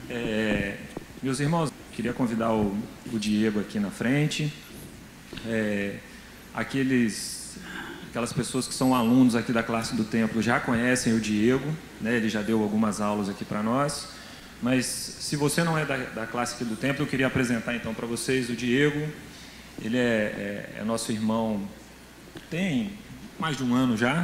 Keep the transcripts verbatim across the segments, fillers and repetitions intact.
É, meus irmãos, queria convidar o, o Diego aqui na frente. É, aqueles, aquelas pessoas que são alunos aqui da classe do templo já conhecem o Diego, né? Ele já deu algumas aulas aqui para nós. Mas se você não é da, da classe aqui do templo, eu queria apresentar então para vocês o Diego. Ele é, é, é nosso irmão, tem mais de um ano já.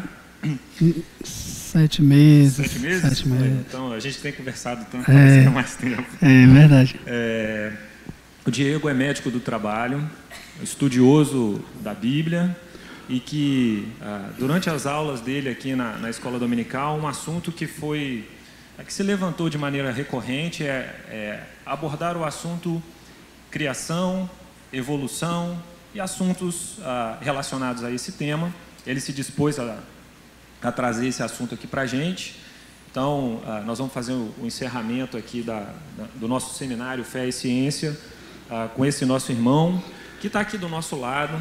Sete meses. Sete meses? Sete meses. Então, a gente tem conversado tanto é, há mais tempo. É verdade. É, o Diego é médico do trabalho, estudioso da Bíblia, e que, ah, durante as aulas dele aqui na, na escola dominical, um assunto que foi, que se levantou de maneira recorrente é, é abordar o assunto criação, evolução e assuntos ah, relacionados a esse tema. Ele se dispôs a a trazer esse assunto aqui para a gente. Então, uh, nós vamos fazer o, o encerramento aqui da, da, do nosso seminário Fé e Ciência uh, com esse nosso irmão, que está aqui do nosso lado.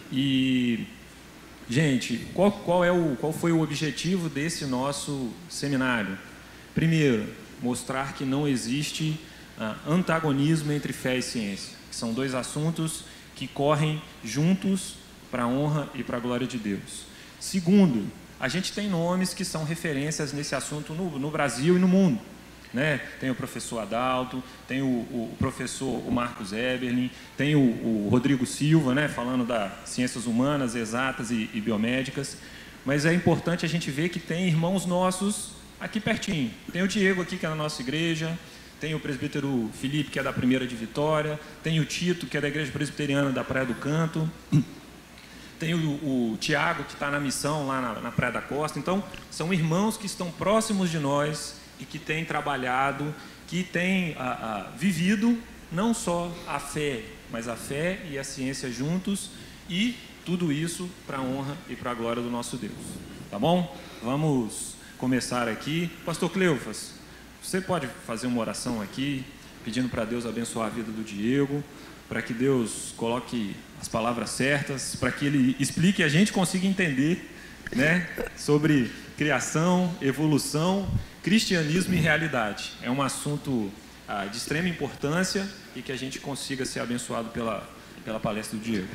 E, gente, qual, qual, é o, qual foi o objetivo desse nosso seminário? Primeiro, mostrar que não existe uh, antagonismo entre fé e ciência, que são dois assuntos que correm juntos para a honra e para a glória de Deus. Segundo, a gente tem nomes que são referências nesse assunto no, no Brasil e no mundo, né? Tem o professor Adalto, tem o, o professor o Marcos Eberlin, tem o, o Rodrigo Silva, né? Falando das ciências humanas, exatas e, e biomédicas. Mas é importante a gente ver que tem irmãos nossos aqui pertinho. Tem o Diego aqui, que é da nossa igreja, tem o presbítero Felipe, que é da Primeira de Vitória, tem o Tito, que é da Igreja Presbiteriana da Praia do Canto, tem o, o Tiago, que está na missão lá na, na Praia da Costa. Então, são irmãos que estão próximos de nós e que têm trabalhado, que têm a, a, vivido não só a fé, mas a fé e a ciência juntos, e tudo isso para a honra e para a glória do nosso Deus. Tá bom? Vamos começar aqui. Pastor Cleofas, você pode fazer uma oração aqui, pedindo para Deus abençoar a vida do Diego, para que Deus coloque as palavras certas, para que Ele explique e a gente consiga entender, né, sobre criação, evolução, cristianismo e realidade. É um assunto ah, de extrema importância e que a gente consiga ser abençoado pela, pela palestra do Diego.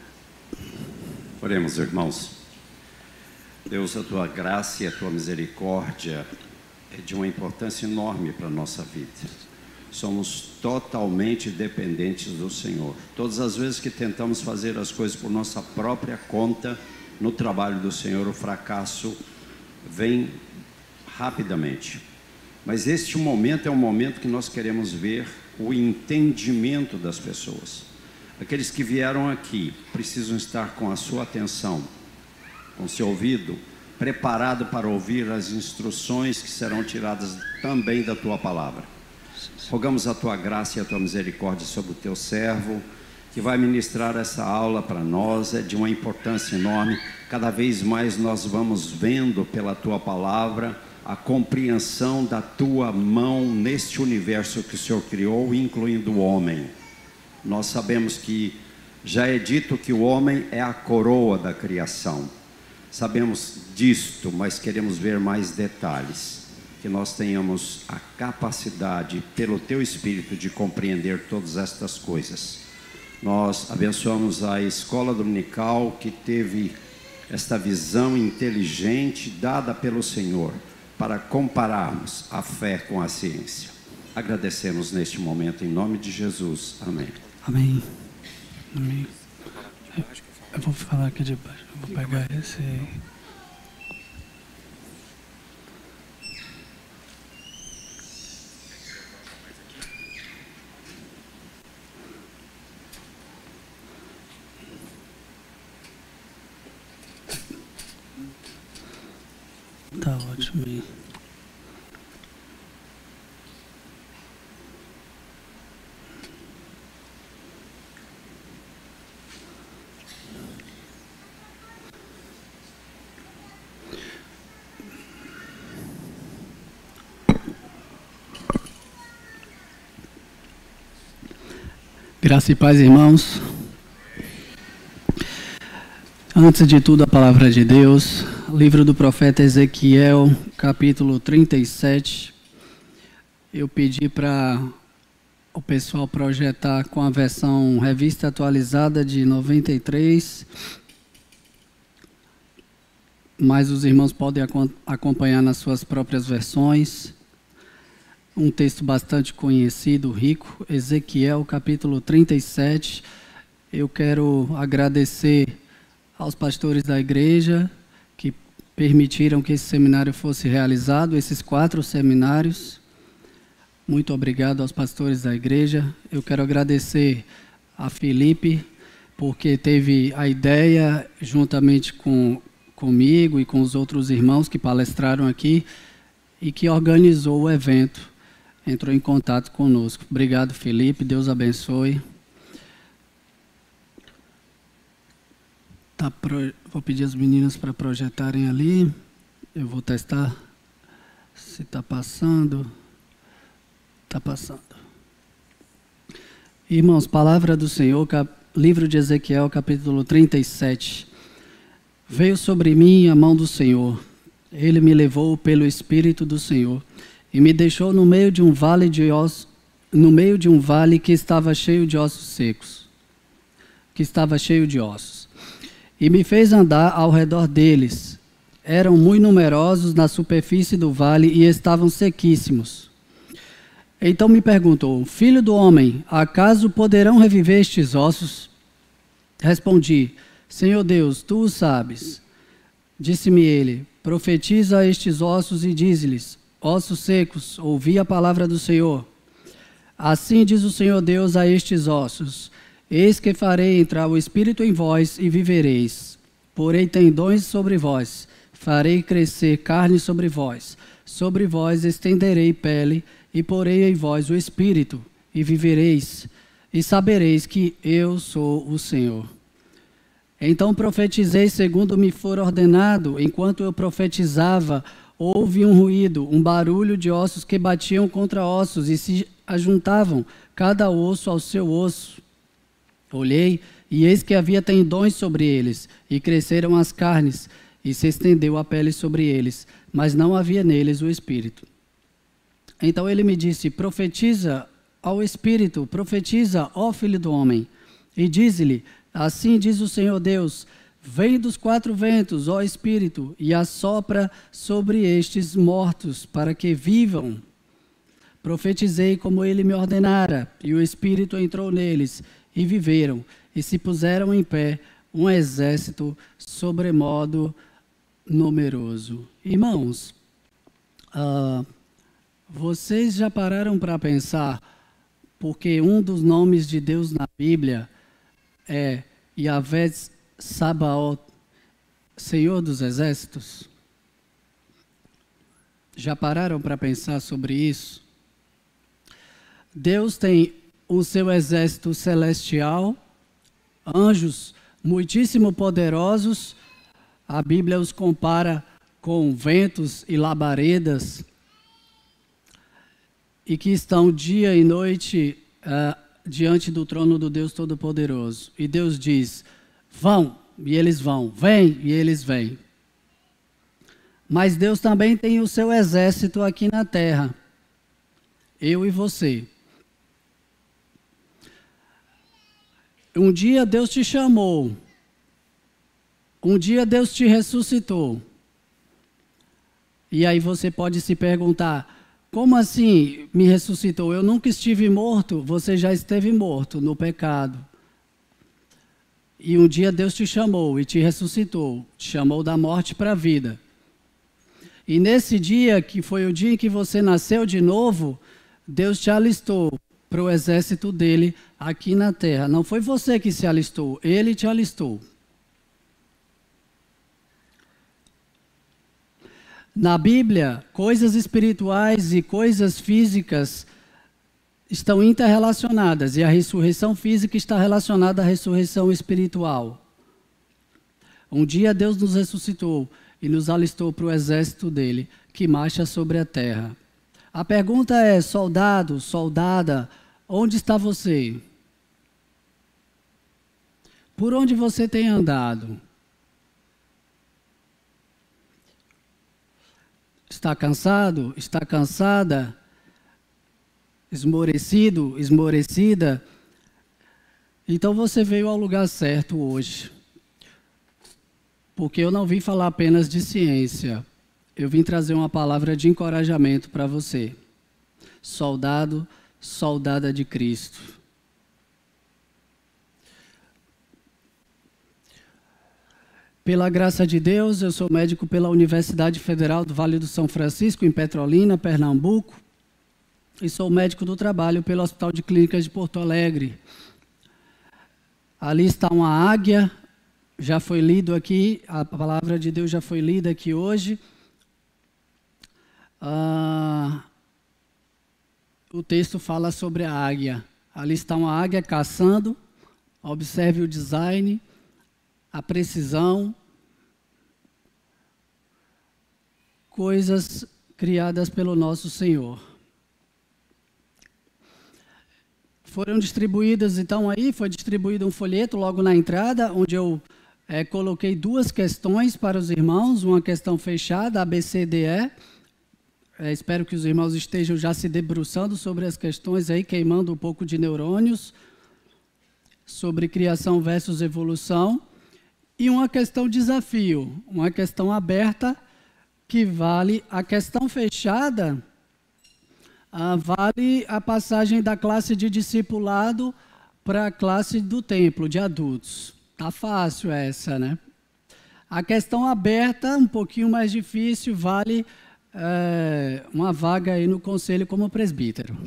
Oremos, irmãos. Deus, a Tua graça e a Tua misericórdia é de uma importância enorme para a nossa vida. Somos totalmente dependentes do Senhor. Todas as vezes que tentamos fazer as coisas por nossa própria conta, no trabalho do Senhor, o fracasso vem rapidamente. Mas este momento é um momento que nós queremos ver o entendimento das pessoas. Aqueles que vieram aqui precisam estar com a sua atenção, com seu ouvido preparado para ouvir as instruções que serão tiradas também da Tua palavra. Rogamos a Tua graça e a Tua misericórdia sobre o Teu servo, que vai ministrar essa aula para nós. É de uma importância enorme. Cada vez mais nós vamos vendo pela Tua palavra a compreensão da Tua mão neste universo que o Senhor criou, incluindo o homem. Nós sabemos que já é dito que o homem é a coroa da criação. Sabemos disto, mas queremos ver mais detalhes. Que nós tenhamos a capacidade, pelo Teu Espírito, de compreender todas estas coisas. Nós abençoamos a escola dominical que teve esta visão inteligente dada pelo Senhor para compararmos a fé com a ciência. Agradecemos neste momento em nome de Jesus. Amém. Amém. Amém. Eu vou falar aqui de baixo. Eu vou pegar esse aí. Tá ótimo aí. Graça e paz, irmãos. Antes de tudo, a palavra de Deus, livro do profeta Ezequiel, capítulo trinta e sete. eu pedi para o pessoal projetar com a versão revista atualizada de noventa e três, mas os irmãos podem acompanhar nas suas próprias versões. Um texto bastante conhecido, rico, Ezequiel, capítulo trinta e sete. Eu quero agradecer aos pastores da igreja que permitiram que esse seminário fosse realizado, esses quatro seminários. Muito obrigado aos pastores da igreja. Eu quero agradecer a Felipe, porque teve a ideia, juntamente com comigo e com os outros irmãos que palestraram aqui, e que organizou o evento, entrou em contato conosco. Obrigado, Felipe, Deus abençoe. Tá pro... Vou pedir as meninas para projetarem ali, eu vou testar se está passando. Está passando. Irmãos, palavra do Senhor, cap... livro de Ezequiel, capítulo trinta e sete. Veio sobre mim a mão do Senhor, ele me levou pelo Espírito do Senhor e me deixou no meio de um vale de ossos, no meio de um vale que estava cheio de ossos secos, que estava cheio de ossos, e me fez andar ao redor deles. Eram muito numerosos na superfície do vale e estavam sequíssimos. Então me perguntou: filho do homem, acaso poderão reviver estes ossos? Respondi: Senhor Deus, tu o sabes. Disse-me ele: profetiza a estes ossos e dize-lhes: ossos secos, ouvi a palavra do Senhor. Assim diz o Senhor Deus a estes ossos: eis que farei entrar o Espírito em vós e vivereis. Porei tendões sobre vós, farei crescer carne sobre vós. Sobre vós estenderei pele e porei em vós o Espírito e vivereis. E sabereis que eu sou o Senhor. Então profetizei segundo me for ordenado. Enquanto eu profetizava, houve um ruído, um barulho de ossos que batiam contra ossos e se ajuntavam, cada osso ao seu osso. Olhei, e eis que havia tendões sobre eles, e cresceram as carnes, e se estendeu a pele sobre eles, mas não havia neles o Espírito. Então ele me disse: profetiza ao Espírito, profetiza, ó filho do homem, e dize-lhe: assim diz o Senhor Deus: vem dos quatro ventos, ó Espírito, e assopra sobre estes mortos, para que vivam. Profetizei como ele me ordenara, e o Espírito entrou neles, e viveram, e se puseram em pé um exército sobremodo numeroso. Irmãos, uh, vocês já pararam para pensar porque um dos nomes de Deus na Bíblia é Yahvé Sabaoth, Senhor dos Exércitos? Já pararam para pensar sobre isso? Deus tem o seu exército celestial, anjos muitíssimo poderosos. A Bíblia os compara com ventos e labaredas, e que estão dia e noite uh, diante do trono do Deus Todo-Poderoso. E Deus diz: vão, e eles vão, vem, e eles vêm. Mas Deus também tem o seu exército aqui na terra, eu e você. Um dia Deus te chamou, um dia Deus te ressuscitou. E aí você pode se perguntar: como assim me ressuscitou? Eu nunca estive morto. Você já esteve morto no pecado. E um dia Deus te chamou e te ressuscitou, te chamou da morte para a vida. E nesse dia, que foi o dia em que você nasceu de novo, Deus te alistou para o exército dele aqui na terra. Não foi você que se alistou, ele te alistou. Na Bíblia, coisas espirituais e coisas físicas estão interrelacionadas, e a ressurreição física está relacionada à ressurreição espiritual. Um dia Deus nos ressuscitou e nos alistou para o exército dele, que marcha sobre a terra. A pergunta é: soldado, soldada, onde está você? Por onde você tem andado? Está cansado? Está cansada? esmorecido, esmorecida, então você veio ao lugar certo hoje. Porque eu não vim falar apenas de ciência, eu vim trazer uma palavra de encorajamento para você. Soldado, soldada de Cristo. Pela graça de Deus, eu sou médico pela Universidade Federal do Vale do São Francisco, em Petrolina, Pernambuco, e sou médico do trabalho pelo Hospital de Clínicas de Porto Alegre. Ali está uma águia, já foi lido aqui, a palavra de Deus já foi lida aqui hoje. Ah, o texto fala sobre a águia. Ali está uma águia caçando, observe o design, a precisão, coisas criadas pelo nosso Senhor. Foram distribuídas, então aí foi distribuído um folheto logo na entrada, onde eu é, coloquei duas questões para os irmãos, uma questão fechada, A, B, C, D, E. É, espero que os irmãos estejam já se debruçando sobre as questões aí, queimando um pouco de neurônios, sobre criação versus evolução. E uma questão desafio, uma questão aberta, que vale a questão fechada, ah, vale a passagem da classe de discipulado para a classe do templo, de adultos. Tá fácil essa, né? A questão aberta, um pouquinho mais difícil, vale é, uma vaga aí no conselho como presbítero.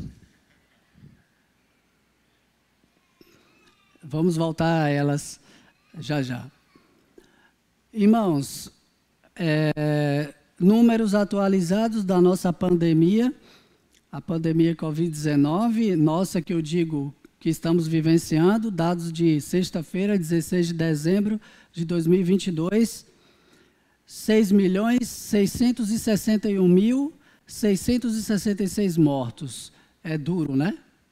Vamos voltar a elas já já. Irmãos, é, números atualizados da nossa pandemia, a pandemia covid dezenove, nossa que eu digo que estamos vivenciando, dados de sexta-feira, dezesseis de dezembro de dois mil e vinte e dois, seis milhões seiscentos e sessenta e um mil seiscentos e sessenta e seis mortos. É duro, né?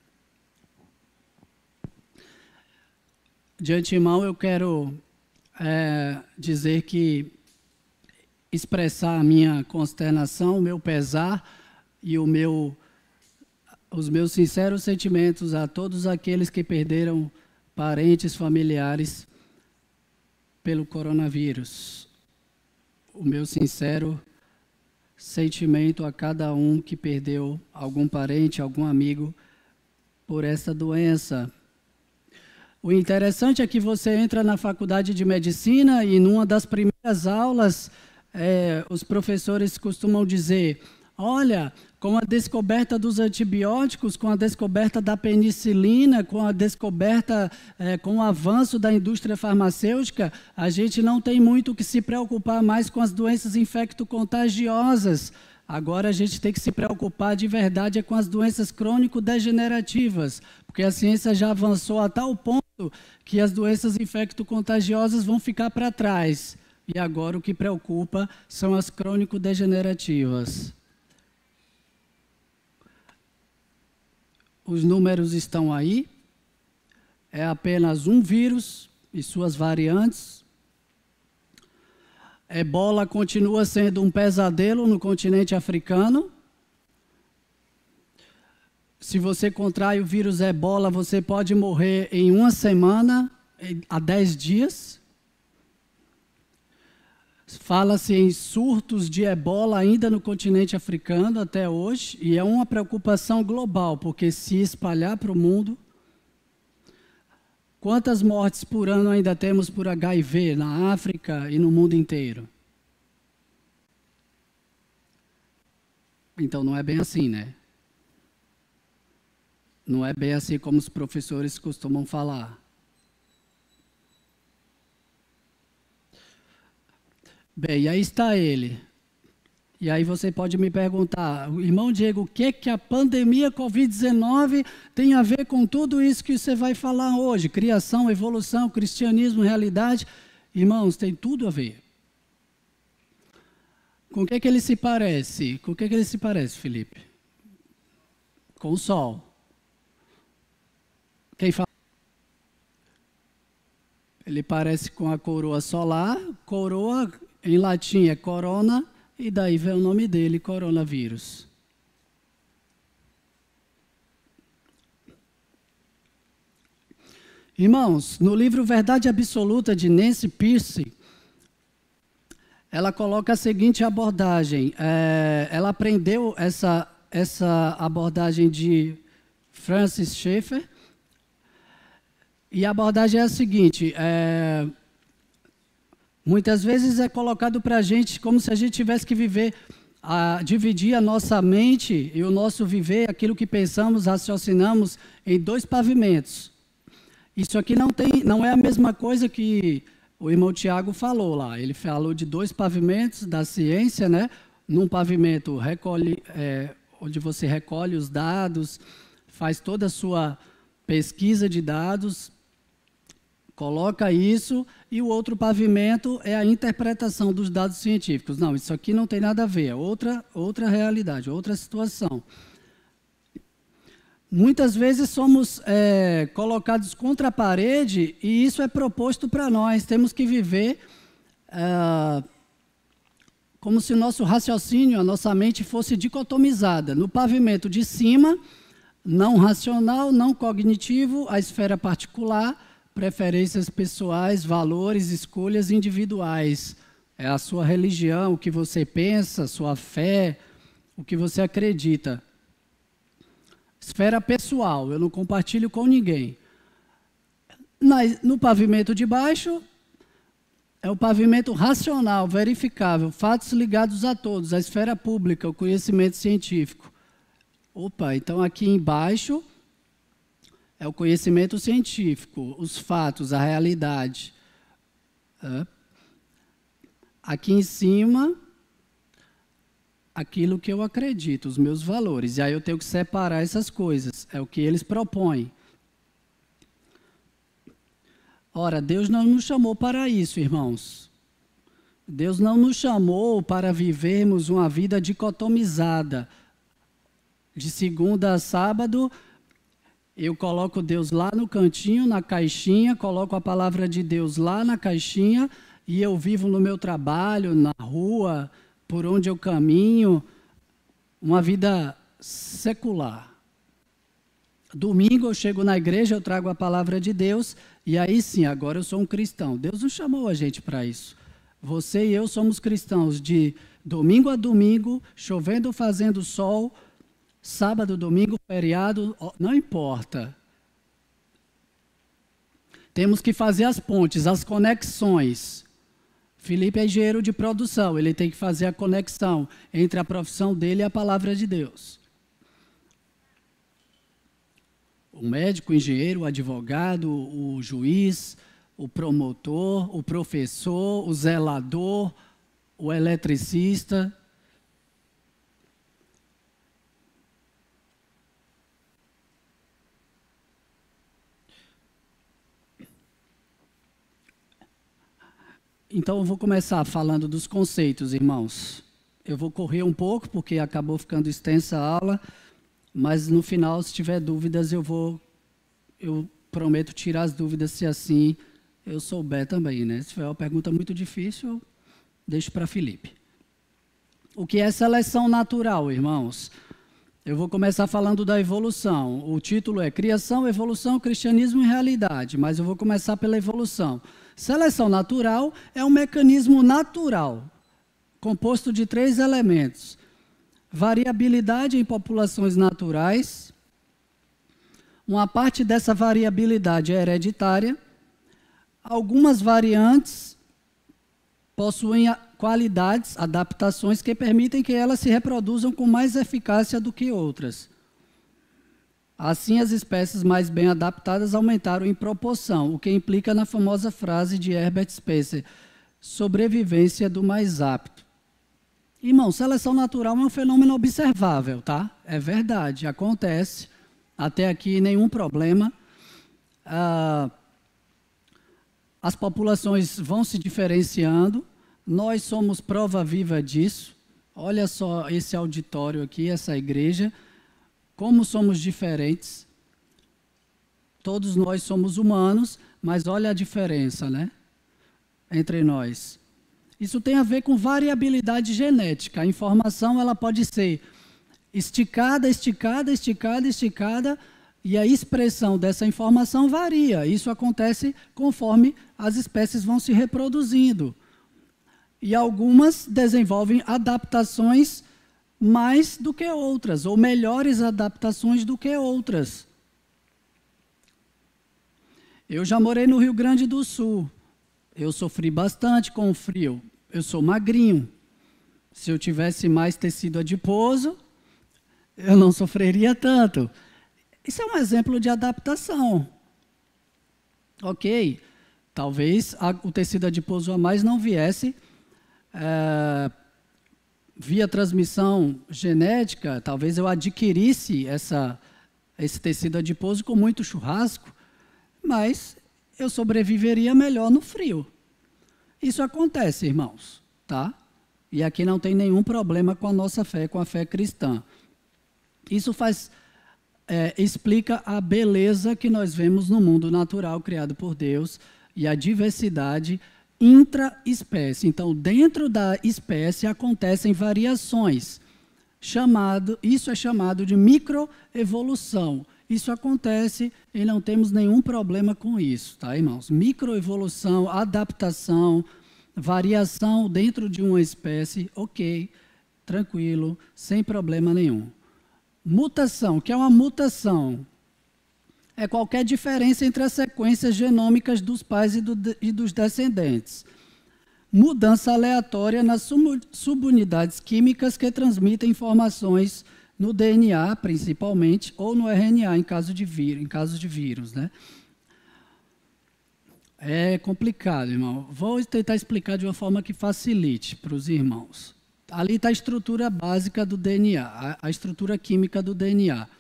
De antemão, eu quero é, dizer que expressar a minha consternação, o meu pesar e o meu, os meus sinceros sentimentos a todos aqueles que perderam parentes, familiares pelo coronavírus. O meu sincero sentimento a cada um que perdeu algum parente, algum amigo por essa doença. O interessante é que você entra na faculdade de medicina e numa das primeiras aulas, é, os professores costumam dizer, olha, com a descoberta dos antibióticos, com a descoberta da penicilina, com a descoberta, é, com o avanço da indústria farmacêutica, a gente não tem muito que se preocupar mais com as doenças infecto-contagiosas. Agora a gente tem que se preocupar de verdade é com as doenças crônico-degenerativas, porque a ciência já avançou a tal ponto que as doenças infecto-contagiosas vão ficar para trás. E agora o que preocupa são as crônico-degenerativas. Os números estão aí. É apenas um vírus e suas variantes. Ebola continua sendo um pesadelo no continente africano. Se você contrai o vírus Ebola, você pode morrer em uma semana, a dez dias. Fala-se em surtos de Ebola ainda no continente africano até hoje, e é uma preocupação global, porque se espalhar para o mundo... Quantas mortes por ano ainda temos por H I V na África e no mundo inteiro? Então não é bem assim, né? Não é bem assim como os professores costumam falar. Bem, e aí está ele. E aí você pode me perguntar, irmão Diego, o que, que a pandemia covid dezenove tem a ver com tudo isso que você vai falar hoje? Criação, evolução, cristianismo, realidade. Irmãos, tem tudo a ver. Com o que, que ele se parece? Com o que, que ele se parece, Felipe? Com o Sol. Quem fala? Ele parece com a coroa solar. Coroa, em latim, é corona. E daí vem o nome dele, coronavírus. Irmãos, no livro Verdade Absoluta de Nancy Pearce, ela coloca a seguinte abordagem. É, ela aprendeu essa, essa abordagem de Francis Schaeffer. E a abordagem é a seguinte. É, muitas vezes é colocado para a gente como se a gente tivesse que viver, a, dividir a nossa mente e o nosso viver, aquilo que pensamos, raciocinamos, em dois pavimentos. Isso aqui não, tem, não é a mesma coisa que o irmão Tiago falou lá. Ele falou de dois pavimentos da ciência, né? Num pavimento recolhe, é, onde você recolhe os dados, faz toda a sua pesquisa de dados, coloca isso, e o outro pavimento é a interpretação dos dados científicos. Não, isso aqui não tem nada a ver, é outra, outra realidade, outra situação. Muitas vezes somos é, colocados contra a parede e isso é proposto para nós. Temos que viver é, como se o nosso raciocínio, a nossa mente fosse dicotomizada. No pavimento de cima, não racional, não cognitivo, a esfera particular, preferências pessoais, valores, escolhas individuais. É a sua religião, o que você pensa, a sua fé, o que você acredita. Esfera pessoal, eu não compartilho com ninguém. Na, no pavimento de baixo, é o pavimento racional, verificável, fatos ligados a todos, a esfera pública, o conhecimento científico. Opa, então aqui embaixo é o conhecimento científico, os fatos, a realidade. Aqui em cima, aquilo que eu acredito, os meus valores. E aí eu tenho que separar essas coisas. É o que eles propõem. Ora, Deus não nos chamou para isso, irmãos. Deus não nos chamou para vivermos uma vida dicotomizada. De segunda a sábado, eu coloco Deus lá no cantinho, na caixinha, coloco a palavra de Deus lá na caixinha, e eu vivo no meu trabalho, na rua, por onde eu caminho, uma vida secular. Domingo eu chego na igreja, eu trago a palavra de Deus, e aí sim, agora eu sou um cristão. Deus não chamou a gente para isso. Você e eu somos cristãos de domingo a domingo, chovendo ou fazendo sol, sábado, domingo, feriado, não importa. Temos que fazer as pontes, as conexões. Felipe é engenheiro de produção, ele tem que fazer a conexão entre a profissão dele e a palavra de Deus. O médico, o engenheiro, o advogado, o juiz, o promotor, o professor, o zelador, o eletricista. Então, eu vou começar falando dos conceitos, irmãos. Eu vou correr um pouco, porque acabou ficando extensa a aula, mas no final, se tiver dúvidas, eu vou, eu prometo tirar as dúvidas, se assim eu souber também, né? Se tiver uma pergunta muito difícil, eu deixo para Felipe. O que é seleção natural, irmãos? Eu vou começar falando da evolução. O título é Criação, Evolução, Cristianismo e Realidade, mas eu vou começar pela evolução. Seleção natural é um mecanismo natural, composto de três elementos. Variabilidade em populações naturais. Uma parte dessa variabilidade é hereditária. Algumas variantes possuem qualidades, adaptações que permitem que elas se reproduzam com mais eficácia do que outras. Assim, as espécies mais bem adaptadas aumentaram em proporção, o que implica na famosa frase de Herbert Spencer, sobrevivência do mais apto. Irmão, seleção natural é um fenômeno observável, tá? É verdade, acontece. Até aqui nenhum problema. Ah, as populações vão se diferenciando. Nós somos prova viva disso. Olha só esse auditório aqui, essa igreja. Como somos diferentes. Todos nós somos humanos, mas olha a diferença, né? Entre nós. Isso tem a ver com variabilidade genética. A informação ela pode ser esticada, esticada, esticada, esticada, E a expressão dessa informação varia. Isso acontece conforme as espécies vão se reproduzindo. E algumas desenvolvem adaptações mais do que outras, ou melhores adaptações do que outras. Eu já morei no Rio Grande do Sul. Eu sofri bastante com o frio. Eu sou magrinho. Se eu tivesse mais tecido adiposo, eu não sofreria tanto. Isso é um exemplo de adaptação. Ok, talvez a, o tecido adiposo a mais não viesse é, via transmissão genética, talvez eu adquirisse essa, esse tecido adiposo com muito churrasco, mas eu sobreviveria melhor no frio. Isso acontece, irmãos, tá? E aqui não tem nenhum problema com a nossa fé, com a fé cristã. Isso faz... É, explica a beleza que nós vemos no mundo natural criado por Deus e a diversidade intra-espécie. Então, dentro da espécie acontecem variações. Chamado, isso é chamado de microevolução. Isso acontece e não temos nenhum problema com isso, tá, irmãos? Microevolução, adaptação, variação dentro de uma espécie, ok, tranquilo, sem problema nenhum. Mutação, que é uma mutação, é qualquer diferença entre as sequências genômicas dos pais e, do, e dos descendentes. Mudança aleatória nas subunidades químicas que transmitem informações no D N A, principalmente, ou no R N A, em caso de, vírus, em caso de vírus, né? É complicado, irmão. Vou tentar explicar de uma forma que facilite para os irmãos. Ali está a estrutura básica do D N A, a, a estrutura química do D N A.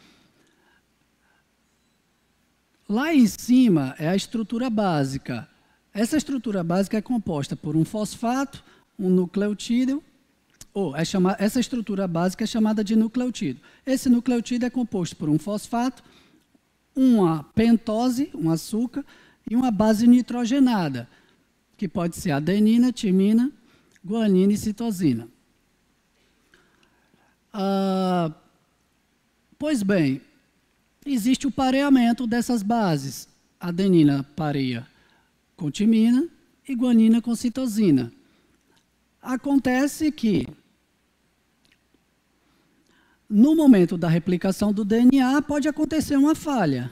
Lá em cima é a estrutura básica. Essa estrutura básica é composta por um fosfato, um nucleotídeo, ou é chama, essa estrutura básica é chamada de nucleotídeo. Esse nucleotídeo é composto por um fosfato, uma pentose, um açúcar, e uma base nitrogenada, que pode ser adenina, timina, guanina e citosina. Ah, pois bem, existe o pareamento dessas bases. Adenina pareia com timina e guanina com citosina. Acontece que, no momento da replicação do D N A, pode acontecer uma falha.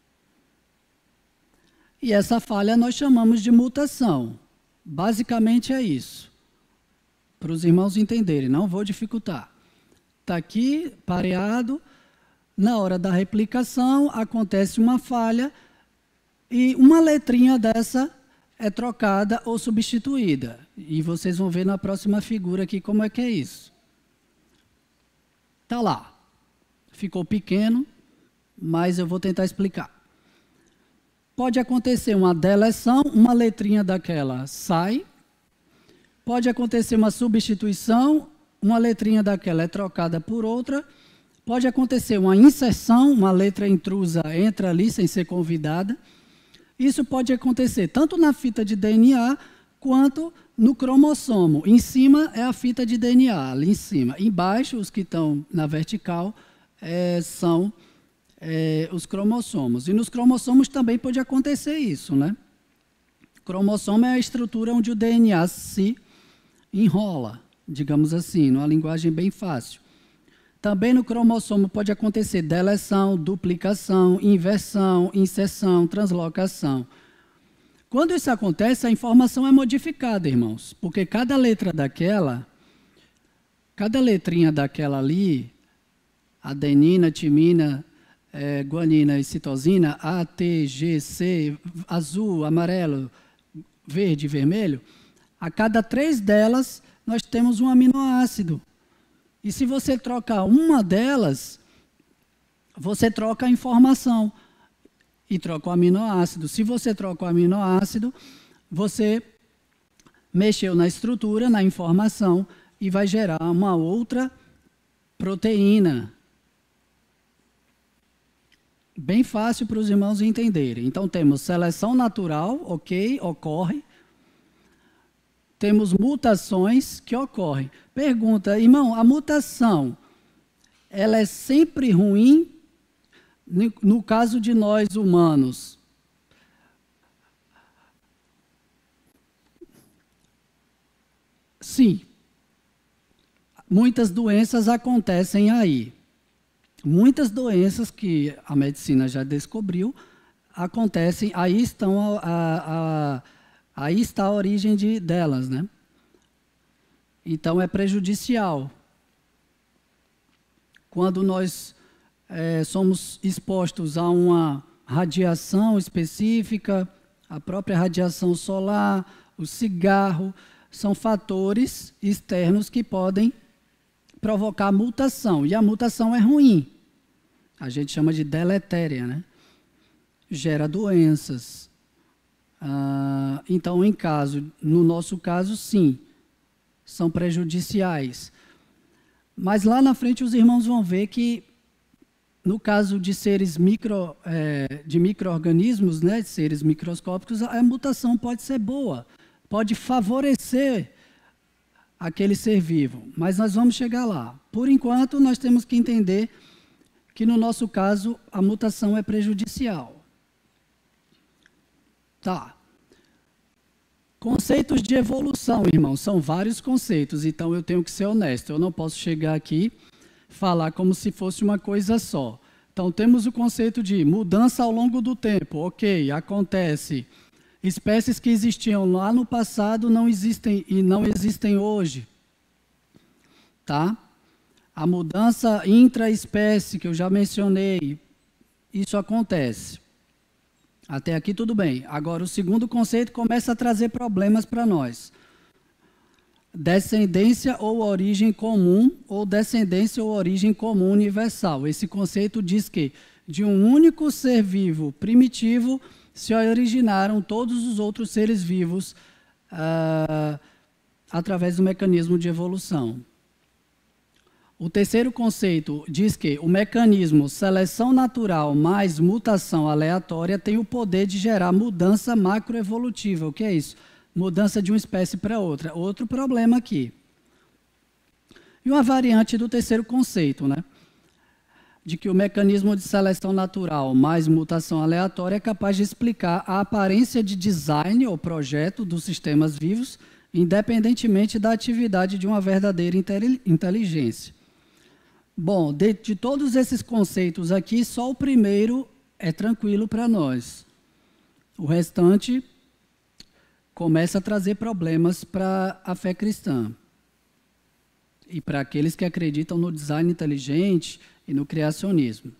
E essa falha nós chamamos de mutação. Basicamente é isso. Para os irmãos entenderem, não vou dificultar. Está aqui, pareado, na hora da replicação acontece uma falha e uma letrinha dessa é trocada ou substituída. E vocês vão ver na próxima figura aqui como é que é isso. Está lá. Ficou pequeno, mas eu vou tentar explicar. Pode acontecer uma deleção, uma letrinha daquela sai. Pode acontecer uma substituição, uma letrinha daquela é trocada por outra. Pode acontecer uma inserção, uma letra intrusa entra ali sem ser convidada. Isso pode acontecer tanto na fita de D N A quanto no cromossomo. Em cima é a fita de D N A, ali em cima. Embaixo, os que estão na vertical, é, são é, os cromossomos. E nos cromossomos também pode acontecer isso, né? Cromossomo é a estrutura onde o D N A se enrola, digamos assim, numa linguagem bem fácil. Também no cromossomo pode acontecer deleção, duplicação, inversão, inserção, translocação. Quando isso acontece, a informação é modificada, irmãos, porque cada letra daquela, cada letrinha daquela ali, adenina, timina, é, guanina e citosina, A, T, G, C, azul, amarelo, verde e vermelho, a cada três delas nós temos um aminoácido. E se você trocar uma delas, você troca a informação e troca o aminoácido. Se você troca o aminoácido, você mexeu na estrutura, na informação, e vai gerar uma outra proteína. Bem fácil para os irmãos entenderem. Então, temos seleção natural, ok, ocorre. Temos mutações que ocorrem. Pergunta, irmão, a mutação, ela é sempre ruim? No caso de nós humanos, sim, muitas doenças acontecem aí. Muitas doenças que a medicina já descobriu acontecem, aí, estão a, a, a, aí está a origem de, delas, né? Então é prejudicial. Quando nós é, somos expostos a uma radiação específica, a própria radiação solar, o cigarro, são fatores externos que podem provocar mutação. E a mutação é ruim. A gente chama de deletéria, né? Gera doenças. Ah, então, em caso, no nosso caso, sim, são prejudiciais. Mas lá na frente os irmãos vão ver que, no caso de seres micro, é, de micro-organismos, né, de seres microscópicos, a mutação pode ser boa, pode favorecer aquele ser vivo. Mas nós vamos chegar lá. Por enquanto, nós temos que entender que, no nosso caso, a mutação é prejudicial. Tá. Conceitos de evolução, irmão, são vários conceitos, então eu tenho que ser honesto. Eu não posso chegar aqui e falar como se fosse uma coisa só. Então, temos o conceito de mudança ao longo do tempo. Ok, acontece. Espécies que existiam lá no passado não existem e não existem hoje. Tá? A mudança intraespécie, que eu já mencionei, isso acontece. Até aqui tudo bem. Agora, o segundo conceito começa a trazer problemas para nós. Descendência ou origem comum, ou descendência ou origem comum universal. Esse conceito diz que, de um único ser vivo primitivo, se originaram todos os outros seres vivos ah, através do mecanismo de evolução. O terceiro conceito diz que o mecanismo seleção natural mais mutação aleatória tem o poder de gerar mudança macroevolutiva. O que é isso? Mudança de uma espécie para outra. Outro problema aqui. E uma variante do terceiro conceito, né? De que o mecanismo de seleção natural mais mutação aleatória é capaz de explicar a aparência de design ou projeto dos sistemas vivos, independentemente da atividade de uma verdadeira inteligência. Bom, de, de todos esses conceitos aqui, só o primeiro é tranquilo para nós. O restante começa a trazer problemas para a fé cristã. E para aqueles que acreditam no design inteligente e no criacionismo.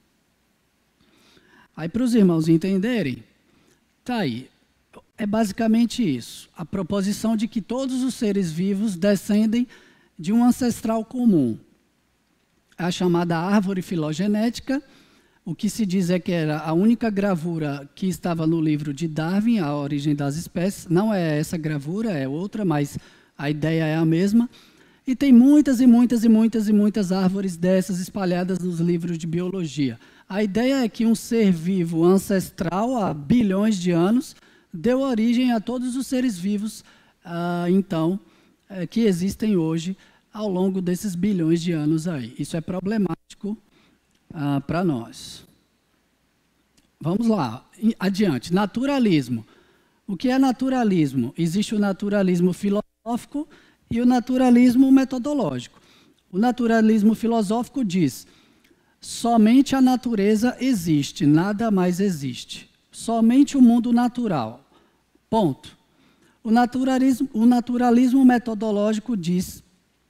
Aí, para os irmãos entenderem, tá aí. É basicamente isso. A proposição de que todos os seres vivos descendem de um ancestral comum. A chamada árvore filogenética, o que se diz é que era a única gravura que estava no livro de Darwin, A Origem das Espécies. Não é essa gravura, é outra, mas a ideia é a mesma. E tem muitas e muitas e muitas e muitas árvores dessas espalhadas nos livros de biologia. A ideia é que um ser vivo ancestral, há bilhões de anos, deu origem a todos os seres vivos, ah, então, é, que existem hoje, ao longo desses bilhões de anos aí. Isso é problemático ah, para nós. Vamos lá, adiante. Naturalismo. O que é naturalismo? Existe o naturalismo filosófico e o naturalismo metodológico. O naturalismo filosófico diz: somente a natureza existe, nada mais existe. Somente o mundo natural. Ponto. O naturalismo, o naturalismo metodológico diz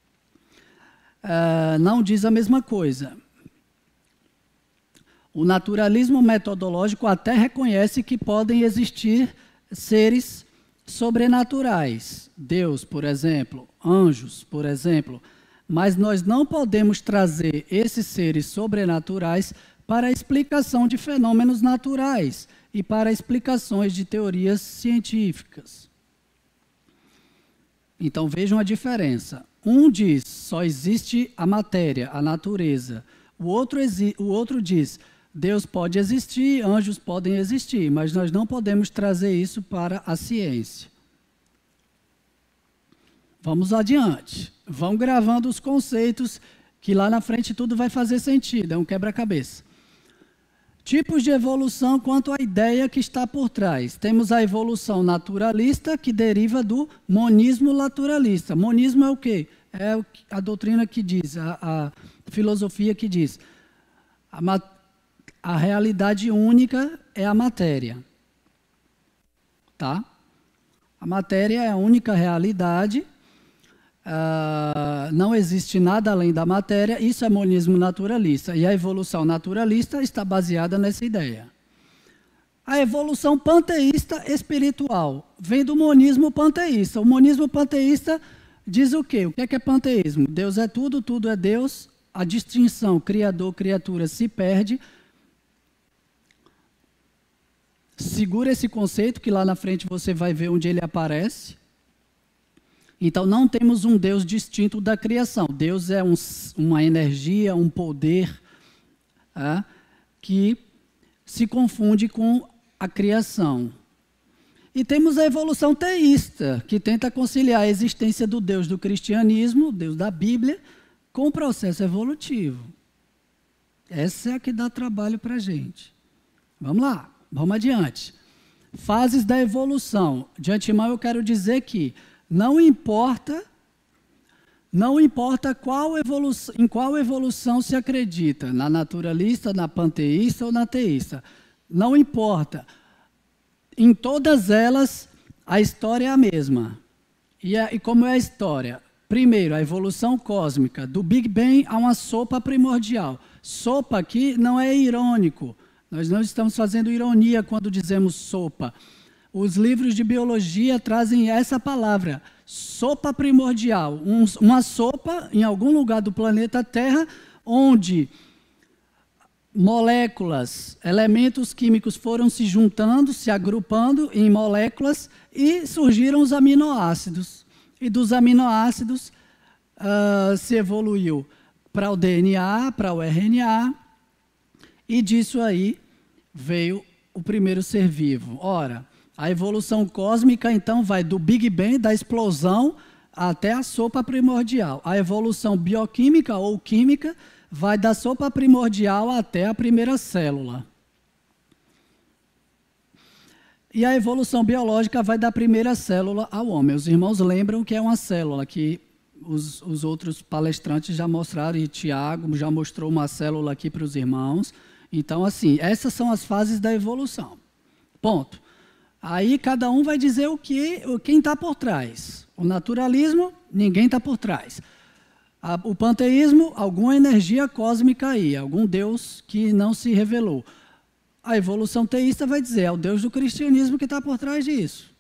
Uh, não diz a mesma coisa. O naturalismo metodológico até reconhece que podem existir seres sobrenaturais, Deus, por exemplo, anjos, por exemplo, mas nós não podemos trazer esses seres sobrenaturais para a explicação de fenômenos naturais e para explicações de teorias científicas. Então vejam a diferença. Um diz, só existe a matéria, a natureza. O outro, o outro diz, Deus pode existir, anjos podem existir, mas nós não podemos trazer isso para a ciência. Vamos adiante. Vão gravando os conceitos, que lá na frente tudo vai fazer sentido, é um quebra-cabeça. Tipos de evolução quanto à ideia que está por trás. Temos a evolução naturalista, que deriva do monismo naturalista. Monismo é o quê? É a doutrina que diz, a, a filosofia que diz, a, a realidade única é a matéria. Tá? A matéria é a única realidade, uh, não existe nada além da matéria, isso é monismo naturalista. E a evolução naturalista está baseada nessa ideia. A evolução panteísta espiritual vem do monismo panteísta. O monismo panteísta diz o quê? O que é, que é panteísmo? Deus é tudo, tudo é Deus, a distinção criador-criatura se perde. Segura esse conceito, que lá na frente você vai ver onde ele aparece. Então, não temos um Deus distinto da criação. Deus é um, uma energia, um poder é, que se confunde com a criação. E temos a evolução teísta, que tenta conciliar a existência do Deus do cristianismo, Deus da Bíblia, com o processo evolutivo. Essa é a que dá trabalho para a gente. Vamos lá. Vamos adiante. Fases da evolução. De antemão eu quero dizer que não importa, não importa qual evolução, em qual evolução se acredita, na naturalista, na panteísta ou na teísta. Não importa. Em todas elas, a história é a mesma. E, a, e como é a história? Primeiro, a evolução cósmica. Do Big Bang a uma sopa primordial. Sopa aqui não é irônico. Nós não estamos fazendo ironia quando dizemos sopa. Os livros de biologia trazem essa palavra, sopa primordial. Um, uma sopa em algum lugar do planeta Terra, onde moléculas, elementos químicos foram se juntando, se agrupando em moléculas e surgiram os aminoácidos. E dos aminoácidos uh, se evoluiu para o D N A, para o R N A, e disso aí veio o primeiro ser vivo. Ora, a evolução cósmica, então, vai do Big Bang, da explosão, até a sopa primordial. A evolução bioquímica ou química vai da sopa primordial até a primeira célula. E a evolução biológica vai da primeira célula ao homem. Os irmãos lembram que é uma célula, que os, os outros palestrantes já mostraram, e Tiago já mostrou uma célula aqui para os irmãos. Então, assim, essas são as fases da evolução. Ponto. Aí cada um vai dizer o que, quem está por trás. O naturalismo, ninguém está por trás. A, o panteísmo, alguma energia cósmica aí, algum Deus que não se revelou. A evolução teísta vai dizer, é o Deus do cristianismo que está por trás disso.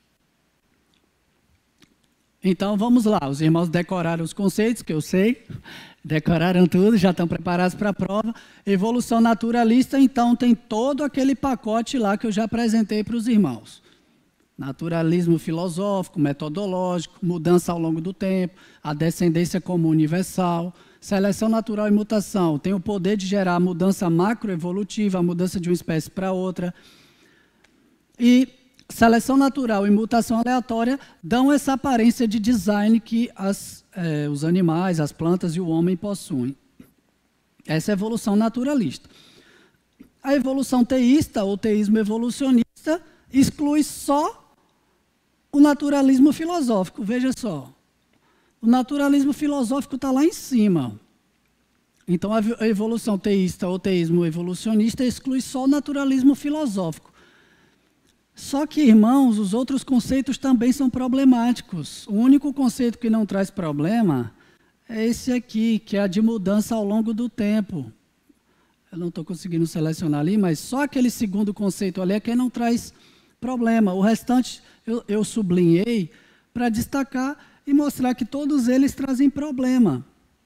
Então, vamos lá. Os irmãos decoraram os conceitos, que eu sei. Decoraram tudo, já estão preparados para a prova. Evolução naturalista, então, tem todo aquele pacote lá que eu já apresentei para os irmãos. Naturalismo filosófico, metodológico, mudança ao longo do tempo, a descendência comum universal, seleção natural e mutação. Tem o poder de gerar mudança macroevolutiva, a mudança de uma espécie para outra. E seleção natural e mutação aleatória dão essa aparência de design que as, eh, os animais, as plantas e o homem possuem. Essa é a evolução naturalista. A evolução teísta, ou teísmo evolucionista, exclui só o naturalismo filosófico. Veja só. O naturalismo filosófico está lá em cima. Então, a evolução teísta, ou teísmo evolucionista, exclui só o naturalismo filosófico. Só que, irmãos, os outros conceitos também são problemáticos. O único conceito que não traz problema é esse aqui, que é a de mudança ao longo do tempo. Eu não estou conseguindo selecionar ali, mas só aquele segundo conceito ali é que não traz problema. O restante eu, eu sublinhei para destacar e mostrar que todos eles trazem problema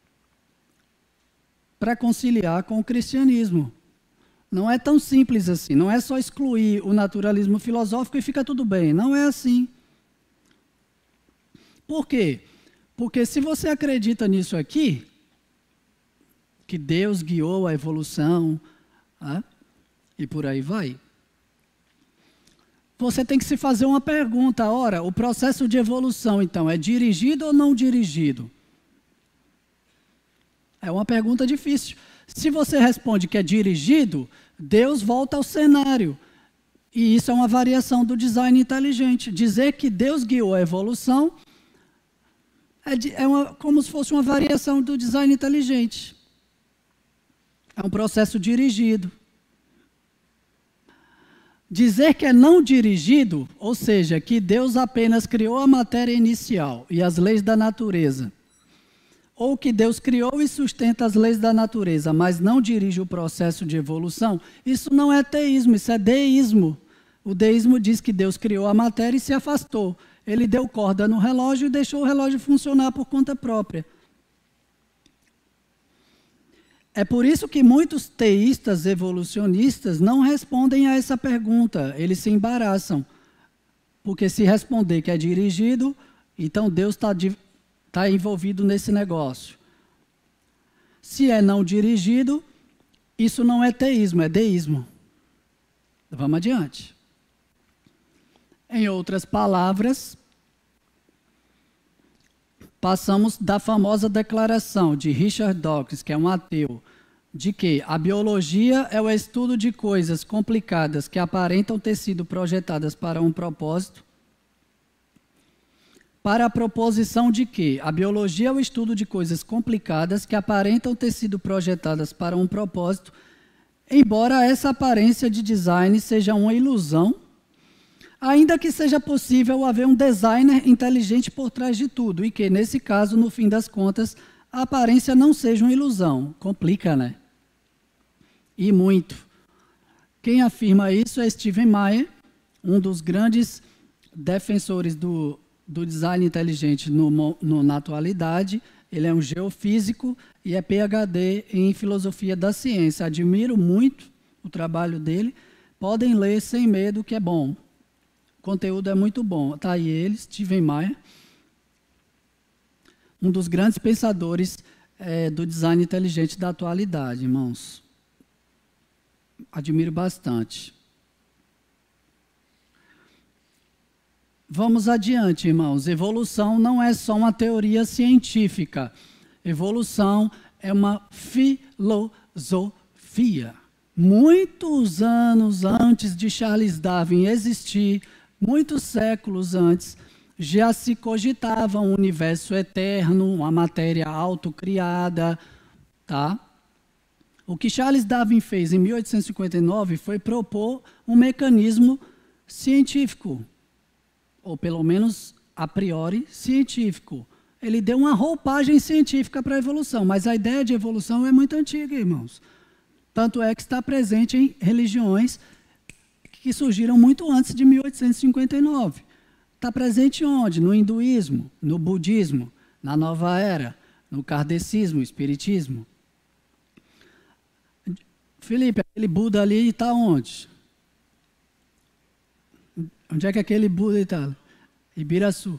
para conciliar com o cristianismo. Não é tão simples assim, não é só excluir o naturalismo filosófico e fica tudo bem, não é assim. Por quê? Porque se você acredita nisso aqui, que Deus guiou a evolução, ah, e por aí vai, você tem que se fazer uma pergunta. Ora, o processo de evolução, então, é dirigido ou não dirigido? É uma pergunta difícil. Se você responde que é dirigido, Deus volta ao cenário. E isso é uma variação do design inteligente. Dizer que Deus guiou a evolução é, de, é uma, como se fosse uma variação do design inteligente. É um processo dirigido. Dizer que é não dirigido, ou seja, que Deus apenas criou a matéria inicial e as leis da natureza, ou que Deus criou e sustenta as leis da natureza, mas não dirige o processo de evolução, isso não é teísmo, isso é deísmo. O deísmo diz que Deus criou a matéria e se afastou. Ele deu corda no relógio e deixou o relógio funcionar por conta própria. É por isso que muitos teístas evolucionistas não respondem a essa pergunta. Eles se embaraçam. Porque se responder que é dirigido, então Deus está tá envolvido nesse negócio. Se é não dirigido, isso não é teísmo, é deísmo. Vamos adiante. Em outras palavras, passamos da famosa declaração de Richard Dawkins, que é um ateu, de que a biologia é o estudo de coisas complicadas que aparentam ter sido projetadas para um propósito, para a proposição de que a biologia é o estudo de coisas complicadas que aparentam ter sido projetadas para um propósito, embora essa aparência de design seja uma ilusão, ainda que seja possível haver um designer inteligente por trás de tudo, e que, nesse caso, no fim das contas, a aparência não seja uma ilusão. Complica, né? E muito. Quem afirma isso é Stephen Meyer, um dos grandes defensores do, do design inteligente no, no, na atualidade. Ele é um geofísico e é P H D em filosofia da ciência. Admiro muito o trabalho dele. Podem ler sem medo, que é bom. O conteúdo é muito bom. Está aí ele, Stephen Meyer, um dos grandes pensadores é, do design inteligente da atualidade, irmãos. Admiro bastante. Vamos adiante, irmãos. Evolução não é só uma teoria científica. Evolução é uma filosofia. Muitos anos antes de Charles Darwin existir, muitos séculos antes, já se cogitava um universo eterno, uma matéria autocriada, tá? O que Charles Darwin fez em mil oitocentos e cinquenta e nove foi propor um mecanismo científico, ou pelo menos a priori científico. Ele deu uma roupagem científica para a evolução, mas a ideia de evolução é muito antiga, irmãos. Tanto é que está presente em religiões que surgiram muito antes de mil oitocentos e cinquenta e nove. Está presente onde? No hinduísmo, no budismo, na nova era, no kardecismo, espiritismo. Felipe, aquele Buda ali está onde? Onde é que aquele Buda está? Ibiraçu.